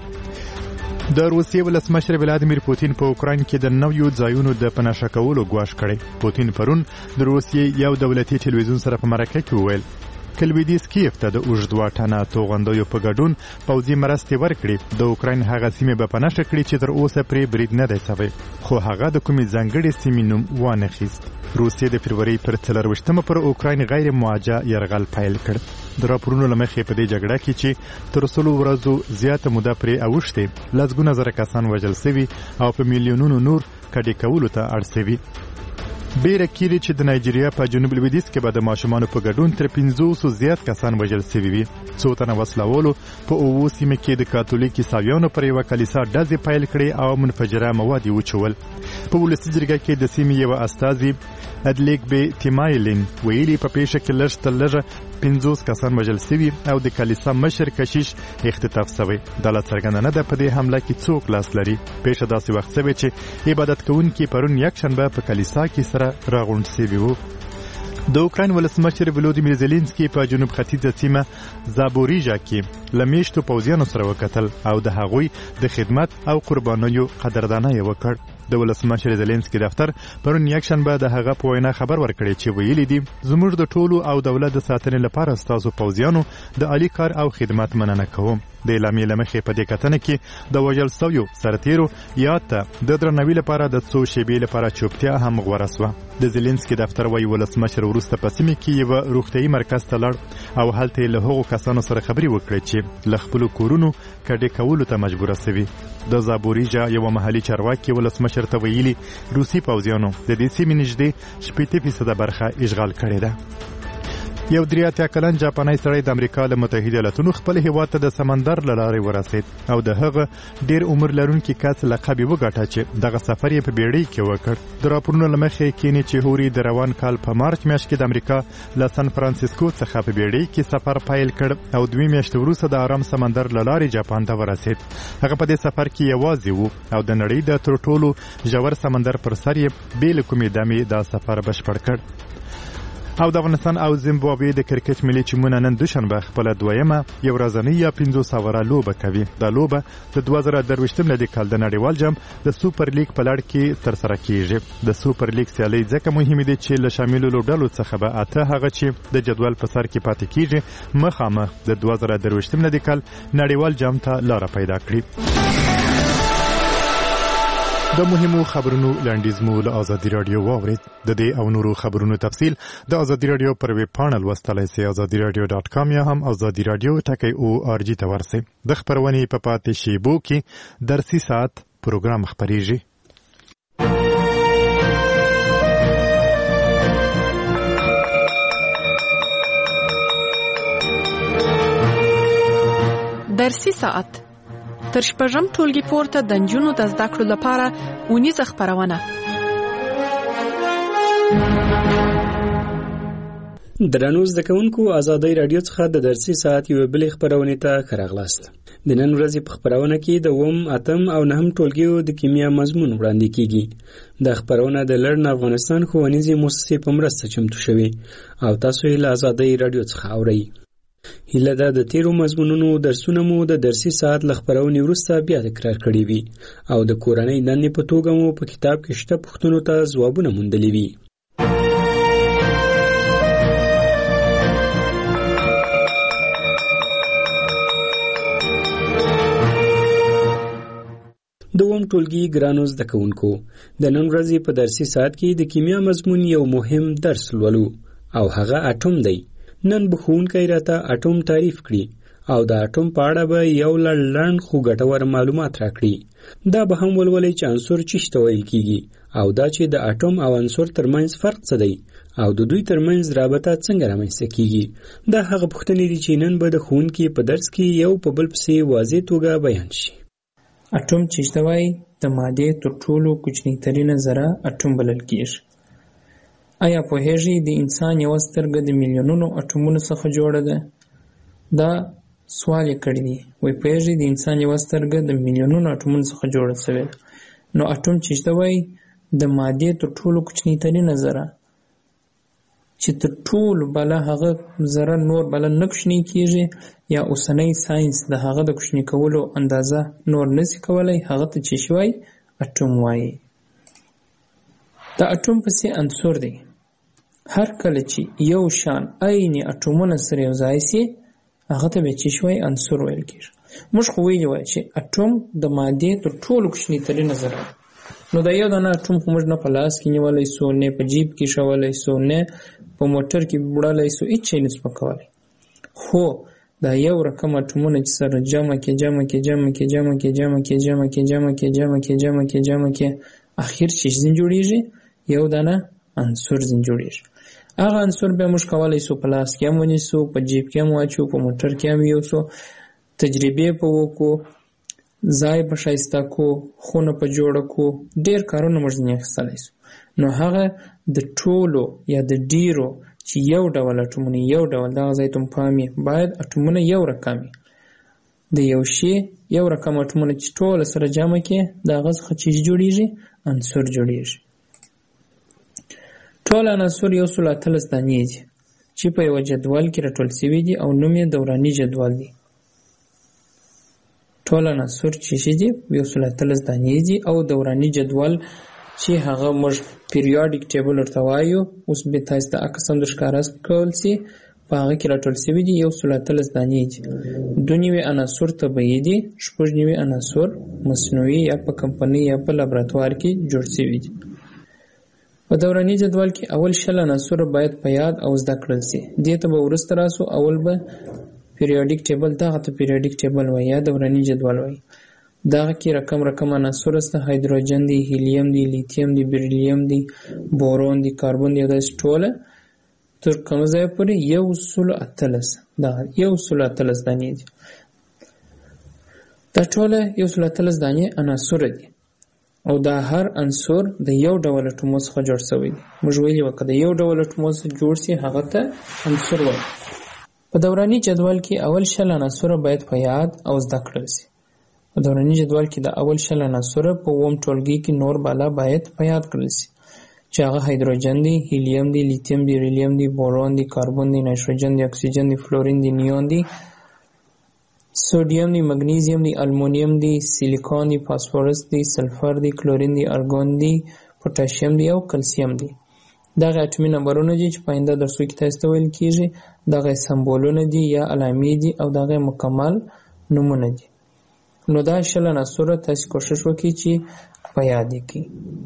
د روسیې ولسمشر ولادیمیر پوتین په اوکراین کې د نویو ځایونو د پناه کولو ګواښ کړی. پوتین پرون د روسیې یو دولتي ټلویزیون سره په مرکه کې وویل کلویدیس کیف ته د اوږد واټنه توغندیو په ګډون پوځي مرستې ورکړي. د اوکراین هغه سیمې به پناه کړي چې تر اوسه پرې برید نه دی شوی، خو هغه د کومې ځانګړې سیمې نوم وانخیست. روسیې د فبروري پر څلرویشتمه پر اوکراین غیر موجه یرغل پیل کړ. د راپورونو له مخې په دې جګړه کې چې تر سلو ورځو زیاته موده پرې اوښتې، لسګونه زره کسان وژل شوي او په میلیونونو نور کډې کولو ته اړ شوي. بیره کیږي چې د نایجیریا په جنوب لویدیځ کې به د ماشومانو په ګډون تر پنځوسو زیات کسان وژل شوي وي. څو تنه وسلوالو په اوو سیمه کې د کاتولیک عیسویانو پر یوه کلیسا ډزې پیل کړې او منفجره مواد یې وچول. په ولسي جرګه کې د سیمې یوه استازي ادلیک بې تیمایلین ویلي په پیښه کې لږ تر لږه پنځوس کسان وژل شوي او د کلیسا مشر کشیش اختطاف شوی. دا لا څرګنده نه ده په دې حمله کې څوک لاس لري. پیښه داسې وخت شوې چې عبادت کوونکي پرون یکشنبه په کلیسا کې سره راغونډ شوي وو. د اوکراین ولسمشر ولودیمیر زيلنسکي په جنوب ختیځه سیمه زابوریژا کې له میشتو پوځیانو سره وکتل او د هغوی د خدمت او قربانیو قدردانه یې وکړ. د ولسمشر زيلنسکي دفتر پرون یکشنبه د هغه په وینا خبر ورکړی چې ویلي دي زموږ د ټولو او دولت د ساتنې لپاره ستاسو پوځیانو د عالی کار او خدمت مننه کوم. د اعلامیې له مخې په دې کتنه کې د وژل شویو سرتیرو یاد ته د درناوي لپاره د څو شېبې لپاره چوپتیا هم غوره شوه. د زيلنسکي دفتر وایي ولسمشر وروسته په سیمه کې یوه روغتیايي مرکز ته لاړ او هلته له هغو کسانو سره خبرې وکړې چې له خپلو کورونو کډې کولو ته مجبوره شوي. د زابوریژا یوه محلي چارواکي ولسمشر ته ویلي روسي پوځیانو د دې سیمې نږدې شپېته فیصده برخه اشغال کړې ده. یو درې اتیا کلن جاپاني سړی د امریکا له متحده ایالاتونو خپل هیواد ته د سمندر له لارې ورسېد او د هغه ډیر عمر لرونکي کس لقب یې وګاټه چې دغه سفر یې په بیړۍ کې وکړ. د راپورونو له مخې کینی چهوري د روان کال په مارچ میاشت کې د امریکا له سان فرانسیسکو څخه په بیړۍ کې سفر پیل کړ او دوی میاشتې وروسته د آرام سمندر له لارې جاپان ته ورسېد. هغه په دې سفر کې یوازې و او د نړۍ د تر ټولو ژور سمندر پر سر یې بې له کومې دمې دا سفر بشپړ کړ. او د افغانستان او زیمبابوې د کرکټ ملي ټیمونه نن دوشنبه خپله دویمه یو ورځنۍ یا پنځوس اوره لوبه کوي. دا لوبه د دوه زره درویشتم میلادي کال د نړیوال جام د سوپر لیګ په لړ کې ترسره کیږي. د سوپر لیګ سیالۍ ځکه مهمې دي چې له شاملو لوبډلو څخه به اته هغه چې د جدول په سر کې پاتې کیږي مخامخ د دوه زره درویشتم میلادي کال نړیوال جام ته لاره پیدا کړي. د مهمو خبرونو لنډیز مو له ازادي رادیو واورید. د دې او نورو خبرونو تفصیل د ازادي رادیو پر ویب پاڼه لوستلای شئ ازادي رادیو ډاټ کام یا هم ازادي رادیو ټکی او ار جی ته ورسئ. د خبرونې په پاتې شیبو کې درسي ساعت پروګرام خپریږي. درسي ساعت تر شپږم ټولګي پورته د نجونو د زده کړو لپاره اونیزه خپرونه. درنو زده کوونکو، ازادي رادیو څخه د درسي ساعت یو بل خبرونه ته راغلاست. د نن ورځې په خبرونه کې د اووم، اتم او نهم ټولګیو د کیمیا مضمون وړاندې کیږي. د خبرونه د لړن افغانستان ښوونیزې مؤسسې په مرسته چمتو شوې او تاسو یې له ازادي رادیو څخه اورئ. هیله ده د تیرو مضمونونو درسونه مو د درسي ساعت له خپرونې وروسته بیا تکرار کړي وي او د کورنۍ دندې په توګه مو په کتاب کې شته پوښتنو ته ځوابونه موندلي وي. دوم ټولګي ګرانو زده کوونکو، د نن ورځې په درسي ساعت کې د کیمیا مضمون یو مهم درس لولو او هغه اټوم دی. نن به ښوونکی راته اټوم تعریف کړي او د اټوم په اړه به یو لړ لنډ خو ګټور معلومات راکړي. دا به هم ولولئ چې عنصر چی ته ویل کیږي او دا چې د اټوم او عنصر ترمنځ فرق څه دی او د دوی ترمنځ رابطه څنګه رامنځته کیږي. دا هغه پوښتنې دي چې نن به د ښوونکي په درس کې یو په بل پسې واضح توګه بیان شي. اټوم چې ته وایي د مادې تر ټولو کوچنی ترینه ذره اټوم بلل کیږي. آیا پوهیږئ د انسان یو سترګه د میلیونونو اټومونو څخه جوړه ده؟ دا سوال یې کړی دی. وایي پوهیږئ د انسان یو سترګه د میلیونونو اټومونو څخه جوړه شوې ده. نو اټوم چې ته وایي د مادې تر ټولو کوچنی ترینه ذره چې تر ټولو بله هغه ذره نور بله نه کوچنی کیږي یا اوسنی ساینس د هغه د کوچني کولو اندازه نور نشي کولی، هغه ته چې شوی اټوم وایي. د اټوم پسې عنصر دی. هر کله چې یو شان عین اټومونه سره یو ځای سي هغه ته به چې شوی عنصر ویل کیږي. موږ خو ویلي وای چې اټوم د مادې تر ټولو کوچنی ترینه ذره. نو دا یو دانه اټوم خو موږ نه په لاس کې نیولی سو، نه په جیب کې شولی سو، نه په موټر کې وړلی سو، هېڅ شی نسو کولی. خو دا یو رقم اټومونه چې سره جمع کې جمع کې جمع کې جمع کې جمع کې جمع کې جمع کې جمع کې جمع کې جمع کې اخر چې ځین جوړیږي یو دانه عنصر ځین جوړیږي. هغه عنصر به موږ کولی سو په لاس کې هم ونیسو، په جیب کې هم واچو، په موټر کې هم یوسو، تجربې په وکړو، ځای په ښایسته کو، خونه په جوړه کو، ډېر کارونه موږ ځینې اخیستلی سو. نو هغه د ټولو یا د ډیرو چې یو ډول اټومونه یو ډول دغه ځای ته مو پام وي باید اټومونه یو رقم وي. د یو شي یو رقم اټومونه چې ټوله سره جمع کړې د هغه څخه چې جوړیږي عنصر جوړیږي. ټول عناصر یو سل اتلس دانې دي چې په یوه جدول کې راټول شوي دي او نوم یې دوراني جدول دی. ټول عناصر چې دي یو سل اتلس دانې دي او دوراني جدول چې هغه موږ پیریاډیک ټیبل ورته وایو. اوس به تاسو ته عکس هم درښکاره کول سي، په هغه کې راټول شوي دي یو سل اتلس دانې دي. دوه نوي عناصر طبیعي دي، شپږ نوي عناصر مصنوعي یا په کمپنۍ یا په لابراتوار کې جوړ شوي دي. په دوراني جدول کې اول شل عناصر باید په یاد او زده کړل سي. دې ته به وروسته راسو. اول به پیریاډیک ټیبل، دغه ته پیریاډیک ټیبل وایي یا دوراني جدول وایي. دغه کې رقم رقم عناصر سته، هایدروجن دی، هیلیم دی، لیتیم دی، بریلیم دی، بورون دی، کاربن دی، داسې ټوله تر کومه ځایه پورې یو سل اتلس دغه یو سل اتلس دانې دي. دا ټوله یو سل اتلس دانې عناصر دي او دا هر عنصر د یو ډول اټومو څخه جوړ شوی دی. موږ ویلي وو که د یو ډول اټومو څخه جوړ سي هغه ته عنصر وایي. په دوراني جدول کې اول شل عناصر باید په یاد او زده کړل سي. په دوراني جدول کې د اول شل عناصر په اووم ټولګي کې نور بالا باید په یاد کړل سي چې هغه هایدروجن دی، هیلیم دی، لیتیم دی، ریلیم دی، بورون دی، کاربن دی، نایتروجن دی، اکسیجن دی، فلورین دی، نیون دی، سوډیم دی، مګنیزیم دی، المونیم دی، سیلیکون دی، فاسفورس دی، سلفر دی، کلورین دی، ارګون دی، پوتاشیم دی او کلسیم دی. دغه اټومي نمبرونه دي چې په آینده درسو کې تاسو ته ویل کیږي. دغه سمبولونه دي یا علامې دي او دغه مکمل نومونه دي. نو دا شل عناصر تاسو کوشش وکړئ چې په یاد کړئ.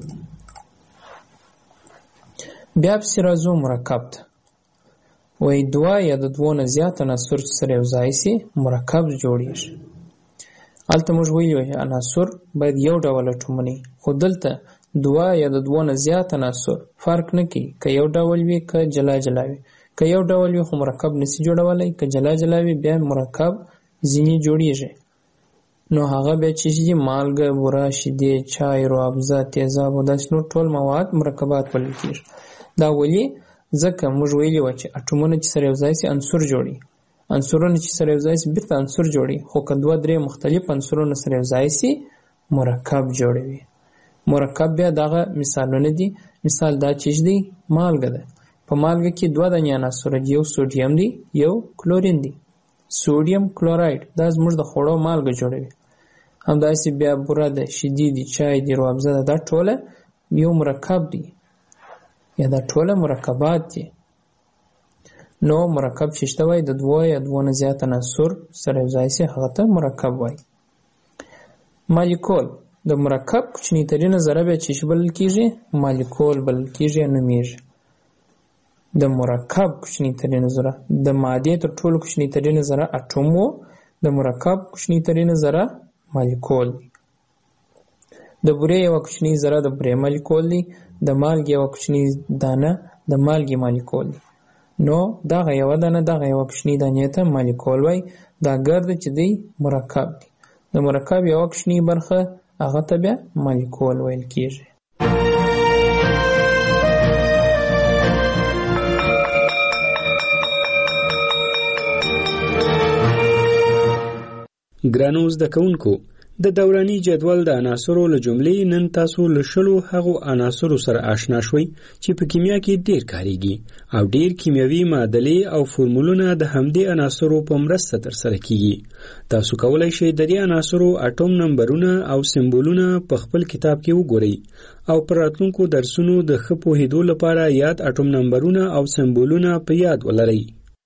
بیا پسې راځو مرکب ته. وایي دوه یا د دوه نه زیات عناصر چې سره یو ځای سي مرکب جوړیږي. هلته موږ ویلي وو عناصر باید یو ډول اټومونه وي، خو دلته دوه یا د دوه نه زیات عناصر فرق نه کوي که یو ډول وي که جلا جلا وي. که یو ډول وي خو مرکب نسي جوړولی، که جلا جلا وي بیا مرکب ځینې جوړیږي. نو هغه بیا چې دي مالګه، بوره، شیدې، چای، روابزه، تیزاب او داسې نور ټول مواد مرکبات بلل کېږي. دا ولې؟ ځکه موږ ویلي وو چې اټومونه چې سره یو ځای سي عنصر جوړي، عنصرونه چې سره یو ځای سي بېرته عنصر جوړي، خو که دوه درې مختلف عنصرونه سره یو ځای سي مرکب جوړوي. مرکب بیا دغه مثالونه دي. مثال دا چې دی مالګه ده. په مالګه کې دوه دانې عناصر دي، یو سوډیم دی یو کلورین دی. سوډیم کلوراید دا زموږ د خوړو مالګه جوړوي. همداسې بیا بوره ده، شیدې دي، چای دي، روابزه ده، دا ټوله یو مرکب دی یا دا ټوله مرکبات دي. نو مرکب چې شته وای د دوه یا دوه نه زیات عناصر سره یو ځای سي هغه ته مرکب وای. مالیکول د مرکب کوچنی ترینه ذره بیا چې بلل کیږي مالیکول بلل کیږي یا نومیږي. د مرکب کوچنی ترینه ذره د ماده تر ټولو کوچنی ترینه ذره اټوم وو، د مرکب کوچنی ترینه ذره مالیکول دی. د بورې یو کوچنی ذره د بورې مالیکول دی، د مالګې یو کوچنی دانه د مالګې مالیکول دی. نو دغه یو دانه دغه یو کوچنی دانې ته مالیکول وای. دا ګرد چې دی مرکب دی. د مرکب یو کوچنی برخه هغه ته بیا مالیکول ویل کیږي. ګرانو زده کوونکو، د دوراني جدول د عناصرو له جملې نن تاسو له شلو هغو عناصرو سره آشنا شوي چې په کیمیا کې ډیر کاریږي او ډیر کیمیاوي معادلې او فورمولونه د همدې عناصرو په مرسته ترسره کیږي. تاسو کولای شئ د دې عناصرو اټوم نمبرونه او سمبولونه په خپل کتاب کې وګورئ او پر راتلونکو درسونو د ښه پوهېدو لپاره یاد اټوم نمبرونه او سمبولونه په یاد ولرئ.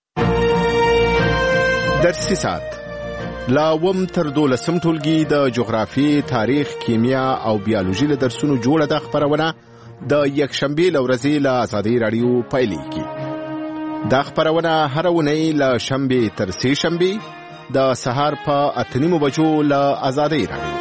درسي ساعت لا وم تر دولسم ټولګي د جغرافي، تاریخ، کیمیا او بیولوژي له درسونو جوړه د خبرونه د یکشنبه لورځي له آزادۍ رادیو پایلیږي. دا خبرونه هر اونۍ له شنبه تر سه شنبه د سهار په اته نیمو بجو له آزادۍ رادیو.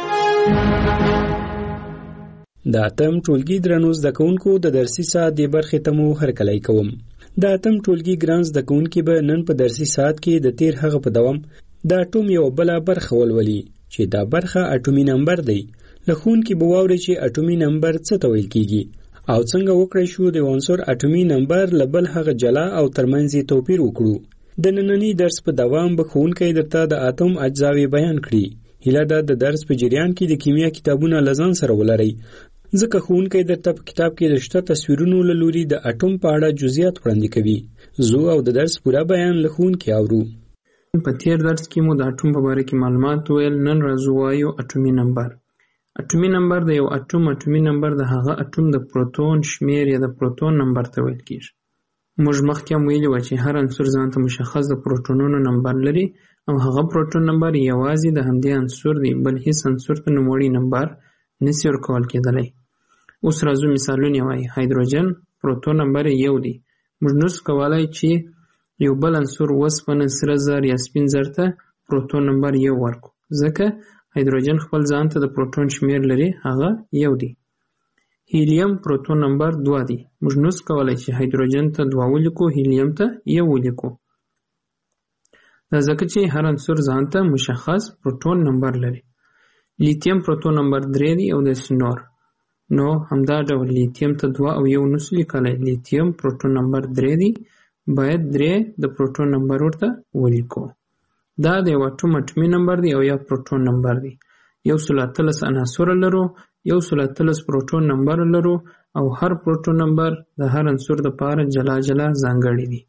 دا تم ټولګي درنو زده کوونکو د درسي ساعت د برخې تمو هرکلی کوم. دا تم ټولګي ګران زده کوونکي به نن په درسي ساعت کې د تیر هغه په دوام د اټوم یو بل برخه ولولي چې دا برخه اټومي نمبر دی. لخون کې به واوري چې اټومي نمبر څه ته ویل کیږي او څنګه وکړای شو د عنصر اټومي نمبر لبل هغه جلا او ترمنځ توپیر وکړو. د نننی درس په دوام به ښوونکی درته د اتوم اجزاوې بیان کړي. هیله ده د درس په جریان کې د کیمیا کتابونه لزان سره ولرئ، ځکه ښوونکی درته په کتاب کې د شته تصویرونو له لوري د اټوم په اړه جزئیات وړاندې کوي. زه او د درس پوره بیان له ښوونکي اورو. په تیر درس کې مو د اټوم په باره کې معلومات ویل. نن راځو وایو اټومي نمبر. اټومي نمبر د یو اټوم اټومي نمبر د هغه اټوم د پروتون شمیر یا د پروتون نمبر ته ویل کیږي. موږ مخکې هم ویلي وو چې هر عنصر ځان ته مشخص د پروتونونو نمبر لري او هغه پروتون نمبر یوازې د همدې عنصر دی، بل هیڅ عنصر ته نوموړی نمبر نشي ورکول کېدلی. اوس راځو مثالونه وایو. هایدروجن پروتون نمبر یو دی. موږ نشو کولی چې یو بل عنصر وسپنه، سره زر یا سپین زر ته پروتون نمبر یو ورکو، ځکه هایدروجن خپل ځان ته د پروتون شمیر لري، هغه یو دی. هیلیم پروتون نمبر دوه دی. موږ نشو کولی چې هایدروجن ته دوه ولیکو، هیلیم ته یو ولیکو، دا ځکه چې هر عنصر ځان ته مشخص پروتون نمبر لري. لیتیم پروتون نمبر درې دی او داسې نور. نو همدا ډول لیتیم ته دوه او یو نشو لیکلی. لیتیم پروتون نمبر درې دی، باید درې د پروتون نمبر ورته ولیکو. دا د یو اټوم اټومي نمبر دی او یا پروتون نمبر دی. یو سل اتلس عناصر لرو، یو سل اتلس پروتون نمبر لرو او هر پروتون نمبر د هر عنصر لپاره جلا جلا ځانګړی دی.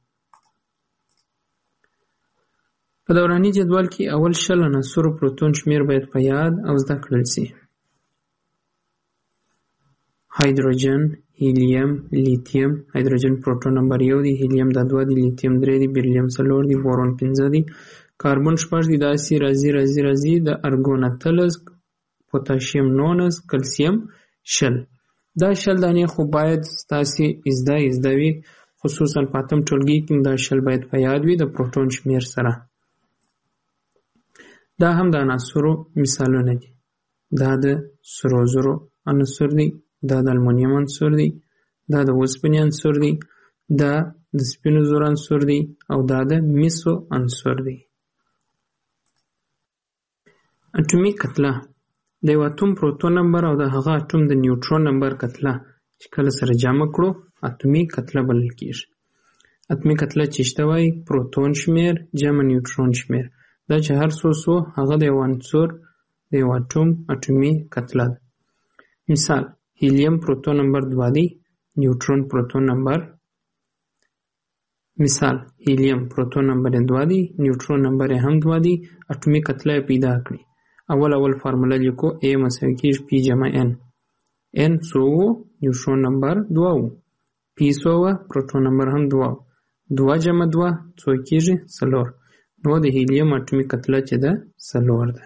په دوراني جدول کې اول شل عناصرو پروتون شمیر باید په یاد او زده کړل شي. هایدروجن، هیلیم، لیتیم. هایدروجن پروتون نمبر یو دی، هیلیم دا دوه دی، لیتیم درې دی، بیریلیم څلور دی، بورون پنځه دی، کاربن شپږ دی، داسې راځي راځي راځي د ارګون اتلس، پوتاشیم نولس، کلسیم شل. دا شل دانې خو باید ستاسې ازده ازده وي، خصوصا په اتم ټولګي کې دا شل باید په یاد وي د پروتون شمیر سره. دا هم د عناصرو مثالونه دي. دا د سرو زرو عنصر دی، دا د المونیم عنصر دی، دا د اوسپنې عنصر دی، دا د سپینو زرو عنصر دی او دا د مسو عنصر دی. اټومي کتله د یو اټوم پروتون نمبر او د هغه اټوم د نیوټرون نمبر کتله چې کله سره جمع کړو اټومي کتله بلل کیږي. اټومي کتله چې شته وایي پروتون شمیر جمع نیوټرون شمیر. دا چې هر څو څو هغه د یو عنصر د یو اټوم اټومي کتله ده. مثال هیلیم پروتون نمبر دوه دی، نیوټرون پروتون نمبر مثال هیلیم پروتون نمبر یې دوه دی، نیوټرون نمبر یې هم دوه دی، اټومي کتله یې پیدا کړي. اول اول فارموله لیکو A مساوي کېږي P جمع N. N څو و؟ نیوټرون نمبر دوه و. P څو و؟ پروتون نمبر هم دوه و. دوه جمع دوه څو کېږي؟ څلور. نو د هیلیم اټومي کتله چې ده څلور ده.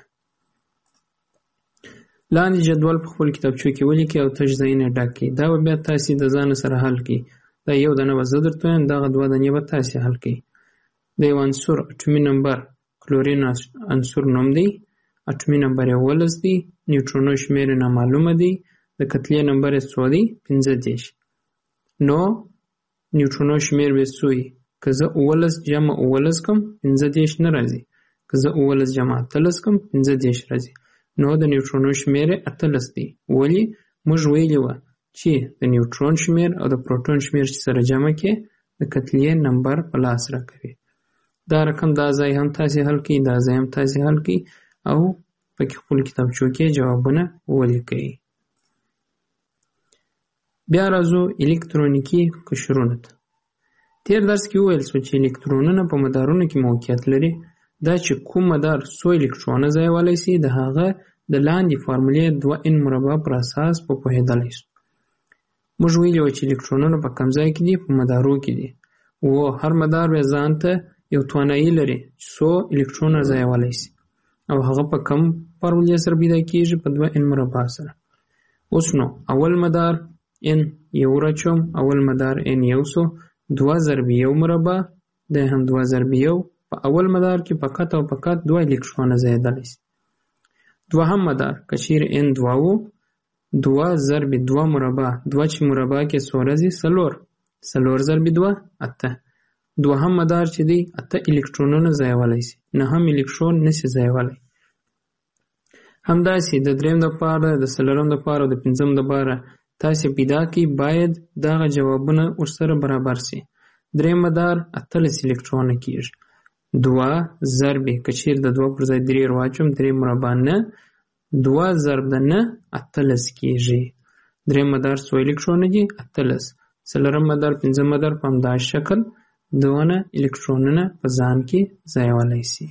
لاندې جدول په خپل کتابچو کې ولیکئ او تش ځایونه ډک کړئ. دا به بیا تاسې د ځان سره حل کړئ. دا یو دانه به زه درته وایم، دغه دوه دانې به تاسې حل کړئ. د یو عنصر اټومي نمبر کلورین عنصر نوم دی، اټومي نمبر یې اوولس دی، نیوټرونو شمېر یې نامعلومه دی، د کتلې نمبر یې څو دی؟ پنځه دېرش. نو نیوټرونو شمېر به څو وي؟ که زه اوولس جمع اوولس کړم پنځه دېرش نه راځي، که زه اوولس جمع اتلس کړم پنځه دېرش راځي. نو د نیوټرونو شمېر یې اتلس دی. ولې؟ موږ ویلي وه چې د نیوټرون شمېر او د پروټون شمېر چې سره جمع کې د کتلې نمبر په لاس راکوي. دا رقم دا ځای هم تاسې حل کړئ، دا ځای هم تاسې حل کړئ او پکې خپل کتابچو کې جوابونه ولیکئ. بیا راځو الکترونیکي قشرونو ته. تیر درس کې وویل شو چې الکترونونه په مدارونو کې موقعیت لري. دا چې کوم مدار څو الکترونه ځایولی سي د هغه د لاندې فارمولې دوه ان مربع پر اساس په پوهېدلی شو. موږ ویلي وو چې الکترونونه په کوم ځای کې دي؟ په مدارو کې دي. و هر مدار بیا ځان ته یو توانایي لري چې څو الکترونه ځایولی سي او هغه په کم فارمولې سره پیدا کېږي؟ په دوه ان مربع سره. اوس نو اول مدار ان یو راچوم، اول مدار ان یو سو، دوه ضرب یو مربع دی هم دوه ضرب یو. په اول مدار کې فقط او فقط دوه الکترونه ځایېدلی سي. دوهم مدار که چیرې ان دوه و، دوه ضرب دوه مربع، دوه چې مربع کې څو راځي؟ څلور. څلور ضرب دوه اته. دوهم مدار چې دی اته الکترونونه ځایولی سي، نهم الکترون نسي ځایولی. همداسې د دریم دپاره، د څلورم دپاره او د پنځم دپاره تاسې پیدا کړئ، باید دغه جوابونه ورسره برابر سي. دریم مدار اتلس الکترونه کېږي. دوه ضرب که چیرې د دوه پر ځای درې واچوم، درې مربع نه، دوه ضرب د نه اتلس کېږي. دریم مدار څو الکترونه دي؟ اتلس. څلورم مدار، پنځم مدار په همدغه شکل دونه الکترونونه په ځان کې ځایولی سي.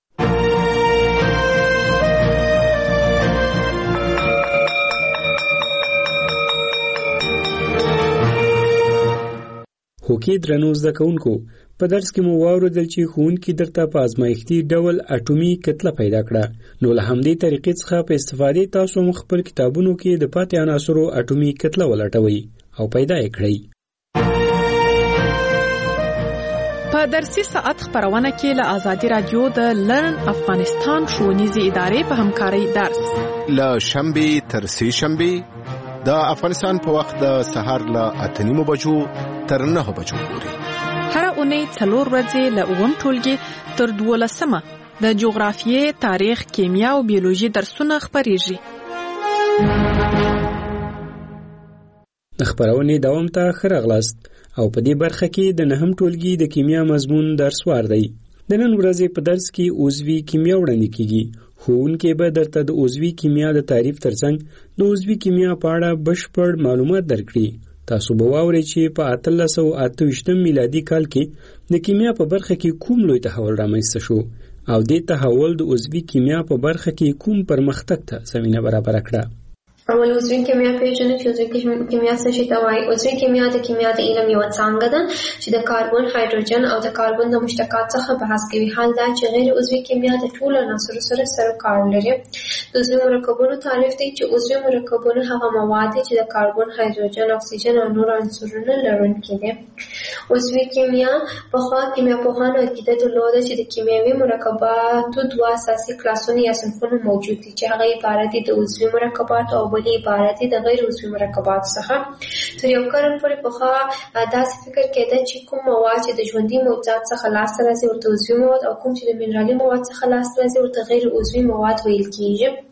هوکې درنو زده کوونکو، په درس کې مو واورېدل چې ښوونکي درته په ازمایښتي ډول اټومي کتله پیدا کړه. نو له همدې طریقې څخه په استفادې تاسو هم خپل کتابونو کې د پاتې عناصرو اټومي کتله ولټوئ او پیدا یې کړئ. په درسي ساعت خپرونه کې له آزادي رادیو د لرن افغانستان ښوونیزې ادارې په همکارۍ درس له شنبې تر سې شنبې د افغانستان په وخت د سهار له اته نیمو بجو تر نهو بجو پورې. هره اونۍ څلور ورځې له اووم ټولګي تر دولسمه د جغرافیې، تاریخ، کیمیا او بیولوژي درسونه خپریږي. د خپرونې دوام ته ښه راغلاست او په دې برخه کې د نهم ټولګي د کیمیا مضمون درس وار دی. د نن ورځې په درس کې عضوي کیمیا وړاندې کیږي. ښوونکی به درته د عضوي کیمیا د تعریف ترڅنګ د عضوي کیمیا په اړه بشپړ معلومات درکړي. تاسو به واورئ چې په اتلس سوه اته ویشتم میلادي کال کې د کیمیا په برخه کې کوم لوی تحول رامنځته شو او دې تحول د عضوي کیمیا په برخه کې کوم پرمختګ ته زمینه برابره کړه. اول عضوي کیمیا پیژنه چې عضوي کیمیا څه شي ته وایي. عضوي کیمیا د کیمیا د علم یوه څانګه ده چې د کاربن، هایدروجن او د کاربن د مشتقات څخه بحث کوي. حال دا چې غیر عضوي کیمیا د ټولو عناصرو سره سره کار لري. د عضوي مرکبونو تعریف دی چې عضوي مرکبونه هغه مواد دي چې د کاربن، هایدروجن، اکسیجن او نور عنصرونه لرونکي دي. عضوي کیمیا پخوا کیمیاپوهانو عقیده درلوده چې د کیمیاوي مرکباتو دوه اساسي کلاسونه یا صنفونه موجود دي چې هغه عبارت دي د عضوي مرکباتو او بلې عبارت دي د غیر عضوي مرکباتو څخه. تر یو قرن پورې پخوا داسې فکر کېده چې کوم مواد چې د ژوندي موجودات څخه لاسته راځي ورته عضوي مواد او کوم چې د منرالي مواد څخه لاسته راځي ورته غیر عضوي مواد ویل کېږي.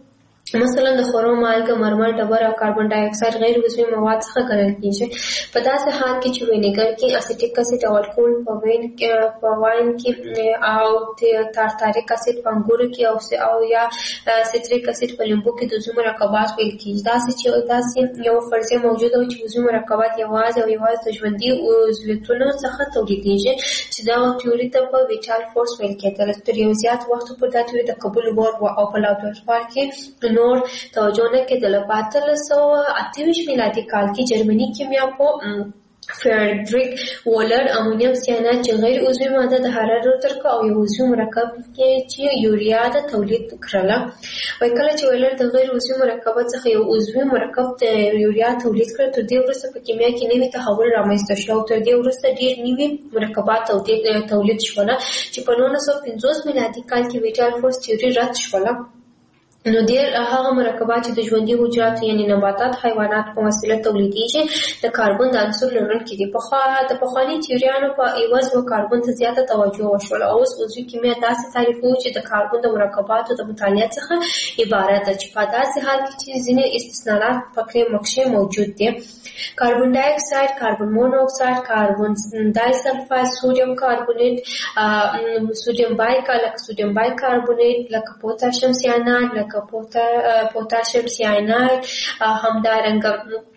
مثلا د خورو مالګه، مرمر، ډبره او کاربن ډای اکساید غیر عضوي مواد څخه ګڼل کیږي. په داسې حال کې چې وینیګر کې اسیټیک اسید او الکول په وین کې په واین کې او تارتاریک اسید په انګورو کې او او یا سیتریک اسید په لیمبو کې د عضوي مرکبات ویل کیږي. داسې چې داسې یو فرضیه موجوده وي چې عضوي مرکبات یوازې او یوازې د ژوندي عضویتونو څخه تولیدېږي، چې دا تیوري ته په ویټال فورس ویل کېدل. تر یو زیات وخت پورې دا تیوري د قبول وړ او په لابراتوار کې نور توجه نه کېدله. په اتلس سوه اته ویشت میلادي کال کې جرمني کیمیاپوه فریډریک وولر امونیم سیاناید چې غیر عضوي ماده د حرارت ترک او یو عضوي مرکب کې چې یوریا د تولید کړله. وایي کله چې وولر د غیر عضوي مرکبات څخه یو عضوي مرکب د یوریا تولید کړ، تر دې وروسته په کیمیا کې نوی تحول رامنځته شو او تر دې وروسته ډېر نوي مرکبات تولید شول چې په نولس سوه پنځوس میلادي کال کې ویټال فورس تیوري رد شوله. نو ډېر هغه مرکبات چې د ژوندي حجراتو یعنې نباتات حیوانات په وسیله تولیدېږي د کاربن د عنصر لرونکي دي. پخوا د پخواني تیوریانو په عوض و کاربن ته زیاته توجه وشوله او اوس عضوي کیمیا داسې تعریفوي چې د کاربن د مرکباتو د مطالعه څخه عبارت ده، چې په داسې حال کې چې ځینې استثناءات پکې مکشې موجود دي. کاربن ډای اکساید، کاربن مونوکساید، کاربن ډای سلفاید، سوډیم کاربونیټ، سوډیم بایکا لکه سوډیم بایکاربونیټ، لکه پوتاشیم سیاناید، لکه پوتاشیم سیاناید، همدارنګه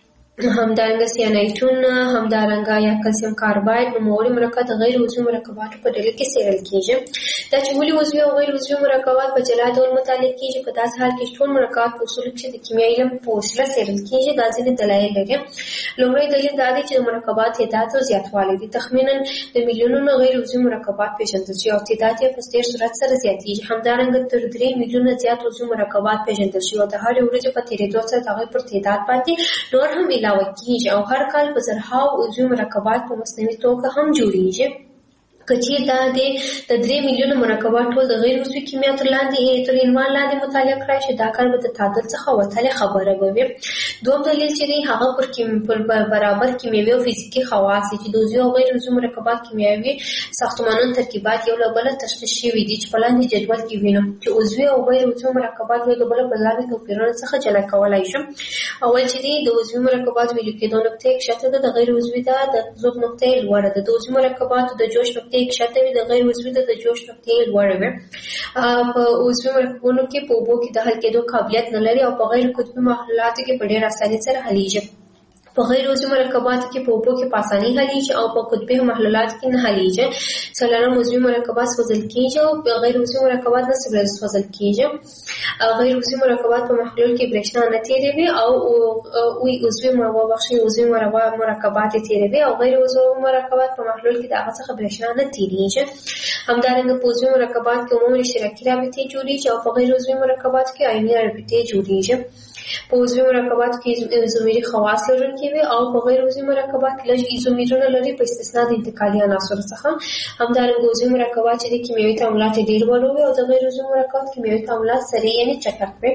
همدارنګه سیانایټون، همدارنګه یا کلسیم کارباید نوموړي مرکبات د غیر عضوي مرکباتو په ډله کې څېړل کېږي. دا چې ولې عضوي او غیر عضوي مرکبات په جلا ډول مطالعه کېږي، په داسې حال کې ټول مرکبات په اصولو کې د کیمیاوي علم په وسیله څېړل کېږي. دا ځینې دلایل لري. لومړی دلیل دا دی چې د مرکبات تعداد او زیاتوالی دی. تخمیناً د میلیونونو غیر عضوي مرکبات پېژندل شوي او تعداد یې په ډېر سرعت سره زیاتېږي. همدارنګه تر درې میلیونه زیات عضوي مرکبات پېژندل شوي او د هرې ورځې په تېرېدو سره د هغوی پر تعداد باندې نور هم علاوه کیږي او هر کال په زرهاو عضوي مرکبات په مصنوعي توګه هم جوړیږي. که چېرې دا د درې میلیونه مرکبات ټول د غیر عضوي کیمیا تر لاندې تر عنوان لاندې مطالعه کړای شي، دا کار به د تعادل څخه وتلې خبره به وي. دوم دلیل چې دی هغه پر پر برابر کیمیاوي او فزیکي خواص چې د عضوي او غیر عضوي مرکبات کیمیاوي ساختمانونو ترکیبات یو له بله تشخیص شوي دي چې په لاندې جدول کې وینو چې عضوي او غیر عضوي مرکبات یو له بله په لاندې توپیرونو څخه جلا کولی شم. اول چې دی د عضوي مرکبات ویلو کېدو نقطه یې کښته ده، د غیر عضوي ده د ذوب نقطه یې لوړه ده. د عضوي مرکباتو د جوش نقطه یې کښته وي، د غیر عضوي ده د جوش نقطه یې لوړه وي. په عضوي مرکبونو کې په اوبو کې د حل کېدو قابلیت نه لري او په غیر قطبي محلولاتو کې په ډېر اسانۍ سره حلیږي. په غیر عضوي مرکباتو کې په اوبو کې په اسانۍ حلیږي او په قطبي محلولاتو کې نه حلیږي. څلورم عضوي مرکبات سوځل کېږي او غیر عضوي مرکبات نه سوځل کېږي. غیر عضوي مرکبات په محلول کې برېښنا نه تېروي او وی عضوي مبخشي عضوي مرکبات یې تېروي او غیر عضوي مرکبات په محلول کې د هغه څخه برېښنا نه تېرېږي. همدارنګه په عضوي مرکبات کې عمومي اشتراکي رابطې جوړېږي او په غیر عضوي مرکبات کې آیوني رابطې جوړېږي. په عضوي مرکباتو کې ایزومري خواص لرونکي وي او په غیر عضوي مرکبات کې لږ ایزومرونه لري په استثناء د انتقالي عناصرو څخه. همدارنګه عضوي مرکبات چې د کیمیاوي تعاملات یې ډېر ولو وي او د غیر عضوي مرکبات کیمیاوي تعاملات سریع یعنې چټک وي.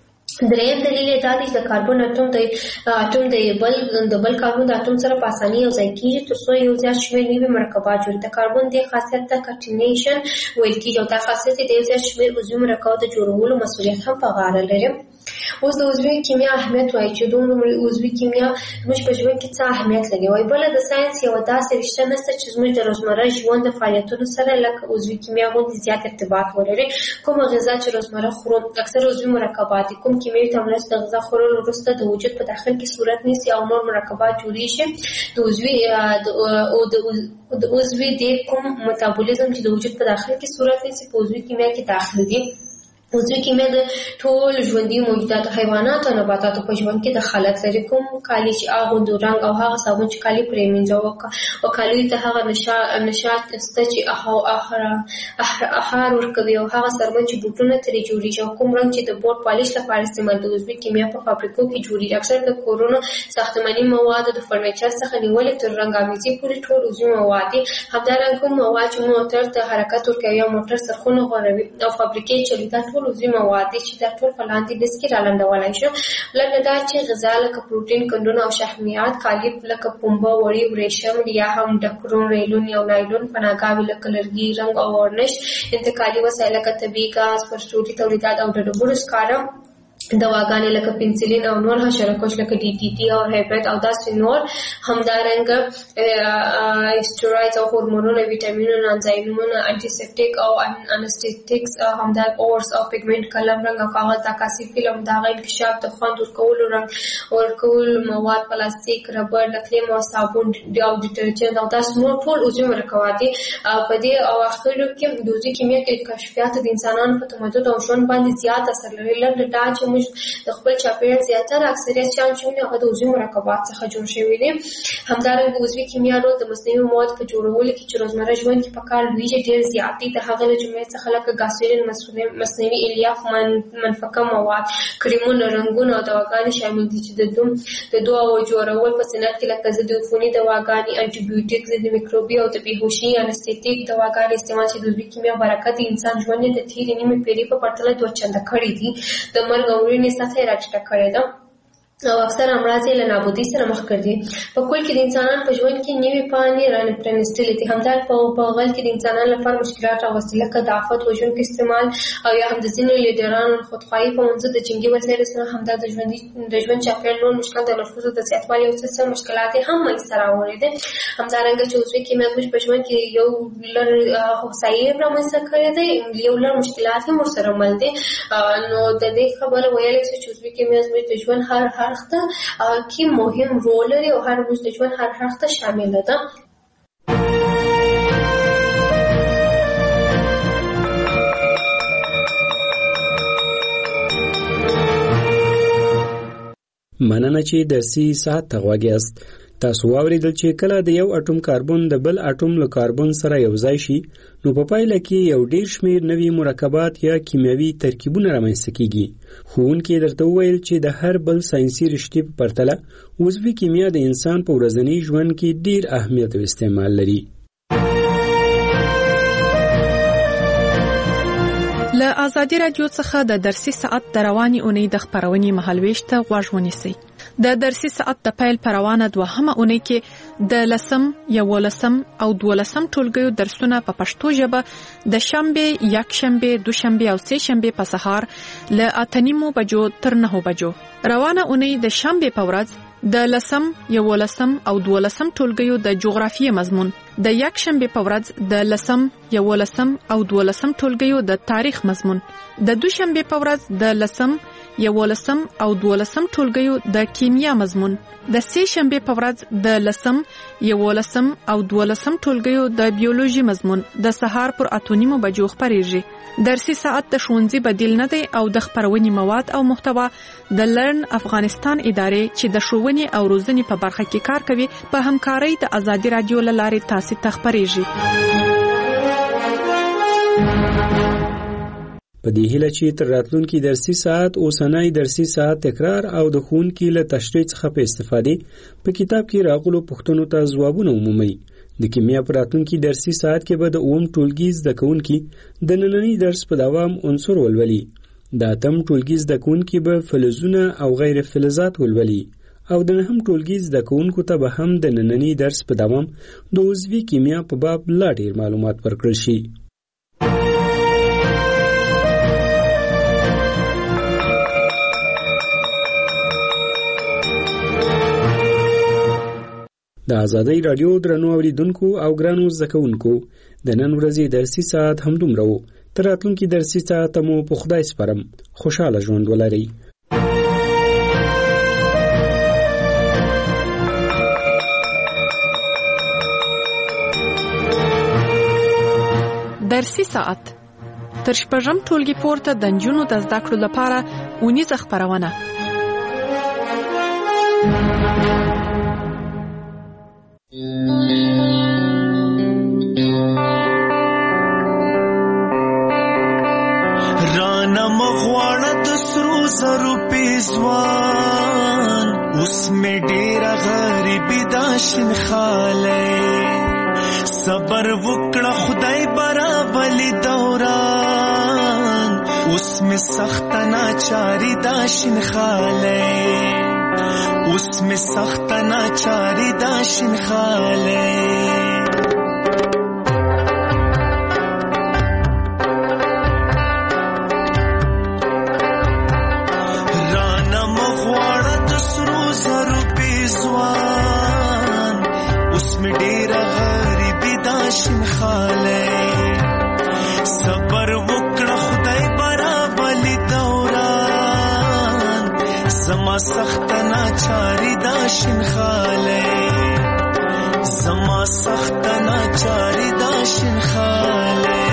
دریم دلیل یې دا دی چې د کاربن اتوم د اتوم د بل د بل کاربن د اتوم سره په اسانۍ یو ځای کېږي تر څو یو زیات شمېر نوي مرکبات جوړ کړي. د کاربن دې خاصیت ته کټینیشن ویل کېږي او دا خاصیت د یو زیات شمېر عضوي مرکباتو د جوړولو مسؤلیت هم په غاړه لري. اوس د عضوي کیمیا اهمیت وایي چې د عضوي کیمیا زموږ په ژوند کې څه اهمیت لري. وایي بله د ساینس یوه داسې رشته نشته چې زموږ د روزمره ژوند د فعالیتونو سره لکه عضوي کیمیا غوندې زیات ارتباط ولري. کومه غذا چې روزمره خورو اکثر عضوي مرکبات دي. کوم کیمیاوي تعاملات د غذا خوړلو وروسته د وجود په داخل کې صورت نیسي او نور مرکبات جوړېږي. د عضوي د عضوي د کوم میتابولیزم چې د وجود په داخل کې صورت نیسي په عضوي کیمیا کې داخل دي. عضوي کیمیا د ټول ژوندي موجوداتو حیواناتو او نباتاتو په ژوند کې دخالت لري. کوم کالي چې اغوندو رنګ او هغه صابون چې کالي پرې مینځو او کالیو ته هغه نشاط شته چې احار ورکوي او هغه سرمن چې بوټونه ترې جوړېږي او کوم رنګ چې د بوټ پالیش لپاره استعمال د عضوي کیمیا په فابریکو کې جوړېږي. اکثر د کورونو ساختماني موادو د فرنیچر څخه نیولې تر رنګامیزي پورې ټول عضوي مواد دي. همدارنګه کوم مواد چې موټر ته حرکت ورکوي او موټر سرخونه غوړوي او فابریکې چلوي دا ټول عضوي مواد دي چې دا ټول په لاندې لیست کې رالنډولی شو. لکه دا چې غذا لکه پروټین، کندونه او شحمیات، کالي لکه پنبه، وړۍ، ورېښم یا هم ډکرون، ریلون یا نایلون، پناهګاوې لکه لرګي، رنګ او ورنش، انتقالي وسایل لکه طبیعي ګاز، فرسودي تولیدات او د ډبرو سکاره دواګانې لکه پنسلین او نور حشرکش لکه ډي ټي ټي او هیپټ او داسې نور همدارنګه اسټروایډز او هورمونونه ویټامینونه انزایمونه انټیسپټیک او انستیټیکس همدار اورس او پیګمنټ قلم رنګ او کاغذ عکاسي فلم دغه انکشاف د خوند ورکولو رنګ ورکول مواد پلاستیک ربړ لکلیم او صابون او ډیټرجنټ او داسې نور ټول عضوي مرکبات دي په دې اواخرو کې د عضوي کیمیا کې کشفیات د انسانانو په تمدد او ژوند باندې زیات اثر لري لکه دا چې موږ د خپل چاپیریال زیاتره اکثریت شان چې هغه د عضوي مرکبات څخه جوړ شوی دي همدارنګه عضوي کیمیا رول د مصنوعي موادو په جوړولو کې چې روزمره ژوند کې په کار لوي ډېر زیات دي د هغه له جملې څخه لکه ګاسولین مصنوعي الیاف منفکه مواد کریمونه رنګونه او دواګانې شامل دي چې د دوم د دواو جوړول په صنعت کې لکه ضد عفوني دواګانې انټي بیوټیک ضد میکروبي او د بیهوشي انستیټیک دواګانې استعمال چې د عضوي کیمیا برکت انسان ژوند د تیرې نیمې پیړۍ په پرتله دوه چنده کړی دي د مرګ او مړینې سطح یې راټیټه کړې ده او اکثر امراض یې له نابودۍ سره مخ کړ دي په کل کې د انسانانو په ژوند کې نوې پاڼې رانپرانستلې دي همدار په غل کې د انسانانو لپاره مشکلات راوستي لکه د آفت وژونکو استعمال او یا هم د ځینو لیډرانو خودخواهي په منځ د جنګي وسایلو سره همدا د ژوند د ژوند چاپیریال نور مشکلات د نفوسو د زیاتوالي او څه مشکلات هم منځته راوړي دي همدارنګه چې عضوي کیمیا زموږ په ژوند کې یو لړ هوسایي رامنځته کړی دی یو لړ مشکلات هم ورسره مل دي نو د دې خبره ویل چې عضوي کیمیا زموږ د ژوند هر هر کې مهم رول لري او هر موږ د ژوند هر اړخ ته شامل ده مننه چې درسي ساعت ته غوږ یاست تاسو واوریدل چې کله د یو اټوم کاربن د بل اټوم له کاربن سره یو ځای شي نو په پایله کې یو ډیر شمیر نوي مرکبات یا کیمیاوي ترکیبونه رامنځته کیږي ښوونکي درته وویل چې د هر بل ساينسي رشتې په پرتله عضوي کیمیا د انسان په ورځني ژوند کې ډیر اهمیت او استعمال لري له آزادي رادیو څخه د درسي ساعت د رواني اونۍ د خبرونې مهالويش ته غوږ ونیسئ د درسي ساعت د پیل پروانه دوهمه اونۍ کې د لسم یولسم او دولسم ټولګیو درسونه په پښتو ژبه د شنبه یک شنبه دوشنبه او سه شنبه په سهار له اتنیمو بجو تر نهو بجو روانه اونۍ د شنبه په ورځ د لسم یولسم او دولسم ټولګیو د جغرافیې مضمون د یک شنبه په ورځ د لسم یولسم او دولسم ټولګیو د تاریخ مضمون د دوشنبه په ورځ د لسم یولسم او دولسم ټولګیو د کیمیا مضمون د سه شنبه په ورځ د لسم یولسم او دولسم ټولګیو د بیولوژي مضمون د سهار پر اتونیمو بجو خبرېږي درسي ساعت د ښوونځي بدیل نه دی او د خبرونې مواد او محتوا د لرن افغانستان ادارې چې د ښوونې او روزنې په برخه کې کار کوي په همکارۍ د آزادي رادیو لارې تاسو ته خبرېږي په دې هیله چې تر راتلونکي درسي ساعت اوسنۍ درسي ساعت تکرار او د ښوونکي له تشریح څخه په استفادې په کتاب کې راغلو پوښتنو ته ځوابونه عمومي د کیمیا په راتلونکي درسي ساعت کې به د اوم ټولګي زده کوونکي د نننۍ درس په دوام عنصر ولولي د اتم ټولګي زده کوونکي به فلزونه او غیر فلزات ولولي او د نهم ټولګي زده کوونکو ته به هم د نننۍ درس په دوام د عضوي کیمیا په باب لا ډېر معلومات ورکړل شي د آزادۍ رادیو درنو اوریدونکو او ګرانو زده کوونکو د نن ورځې درسي ساعت همدومره و تر راتلونکي درسي ساعت مو په خدای سپارم خوشاله ژوند ولرئ درسي ساعت تر شپږم ټولګي پورته د نجونو د زده کړو لپاره اونیزه خبرونه رانا مغواړه د سرو زرو پیزوان اوس مې ډېره غریبي دا شین خالی صبر وکړه خدای برابرلی دوران اوس مې سخته ناچاري دا شین خالی اوس مې سخته ناچاري دا شین خالی زما سخت ناچاری دا شنخاله زما سخت ناچاری دا شنخاله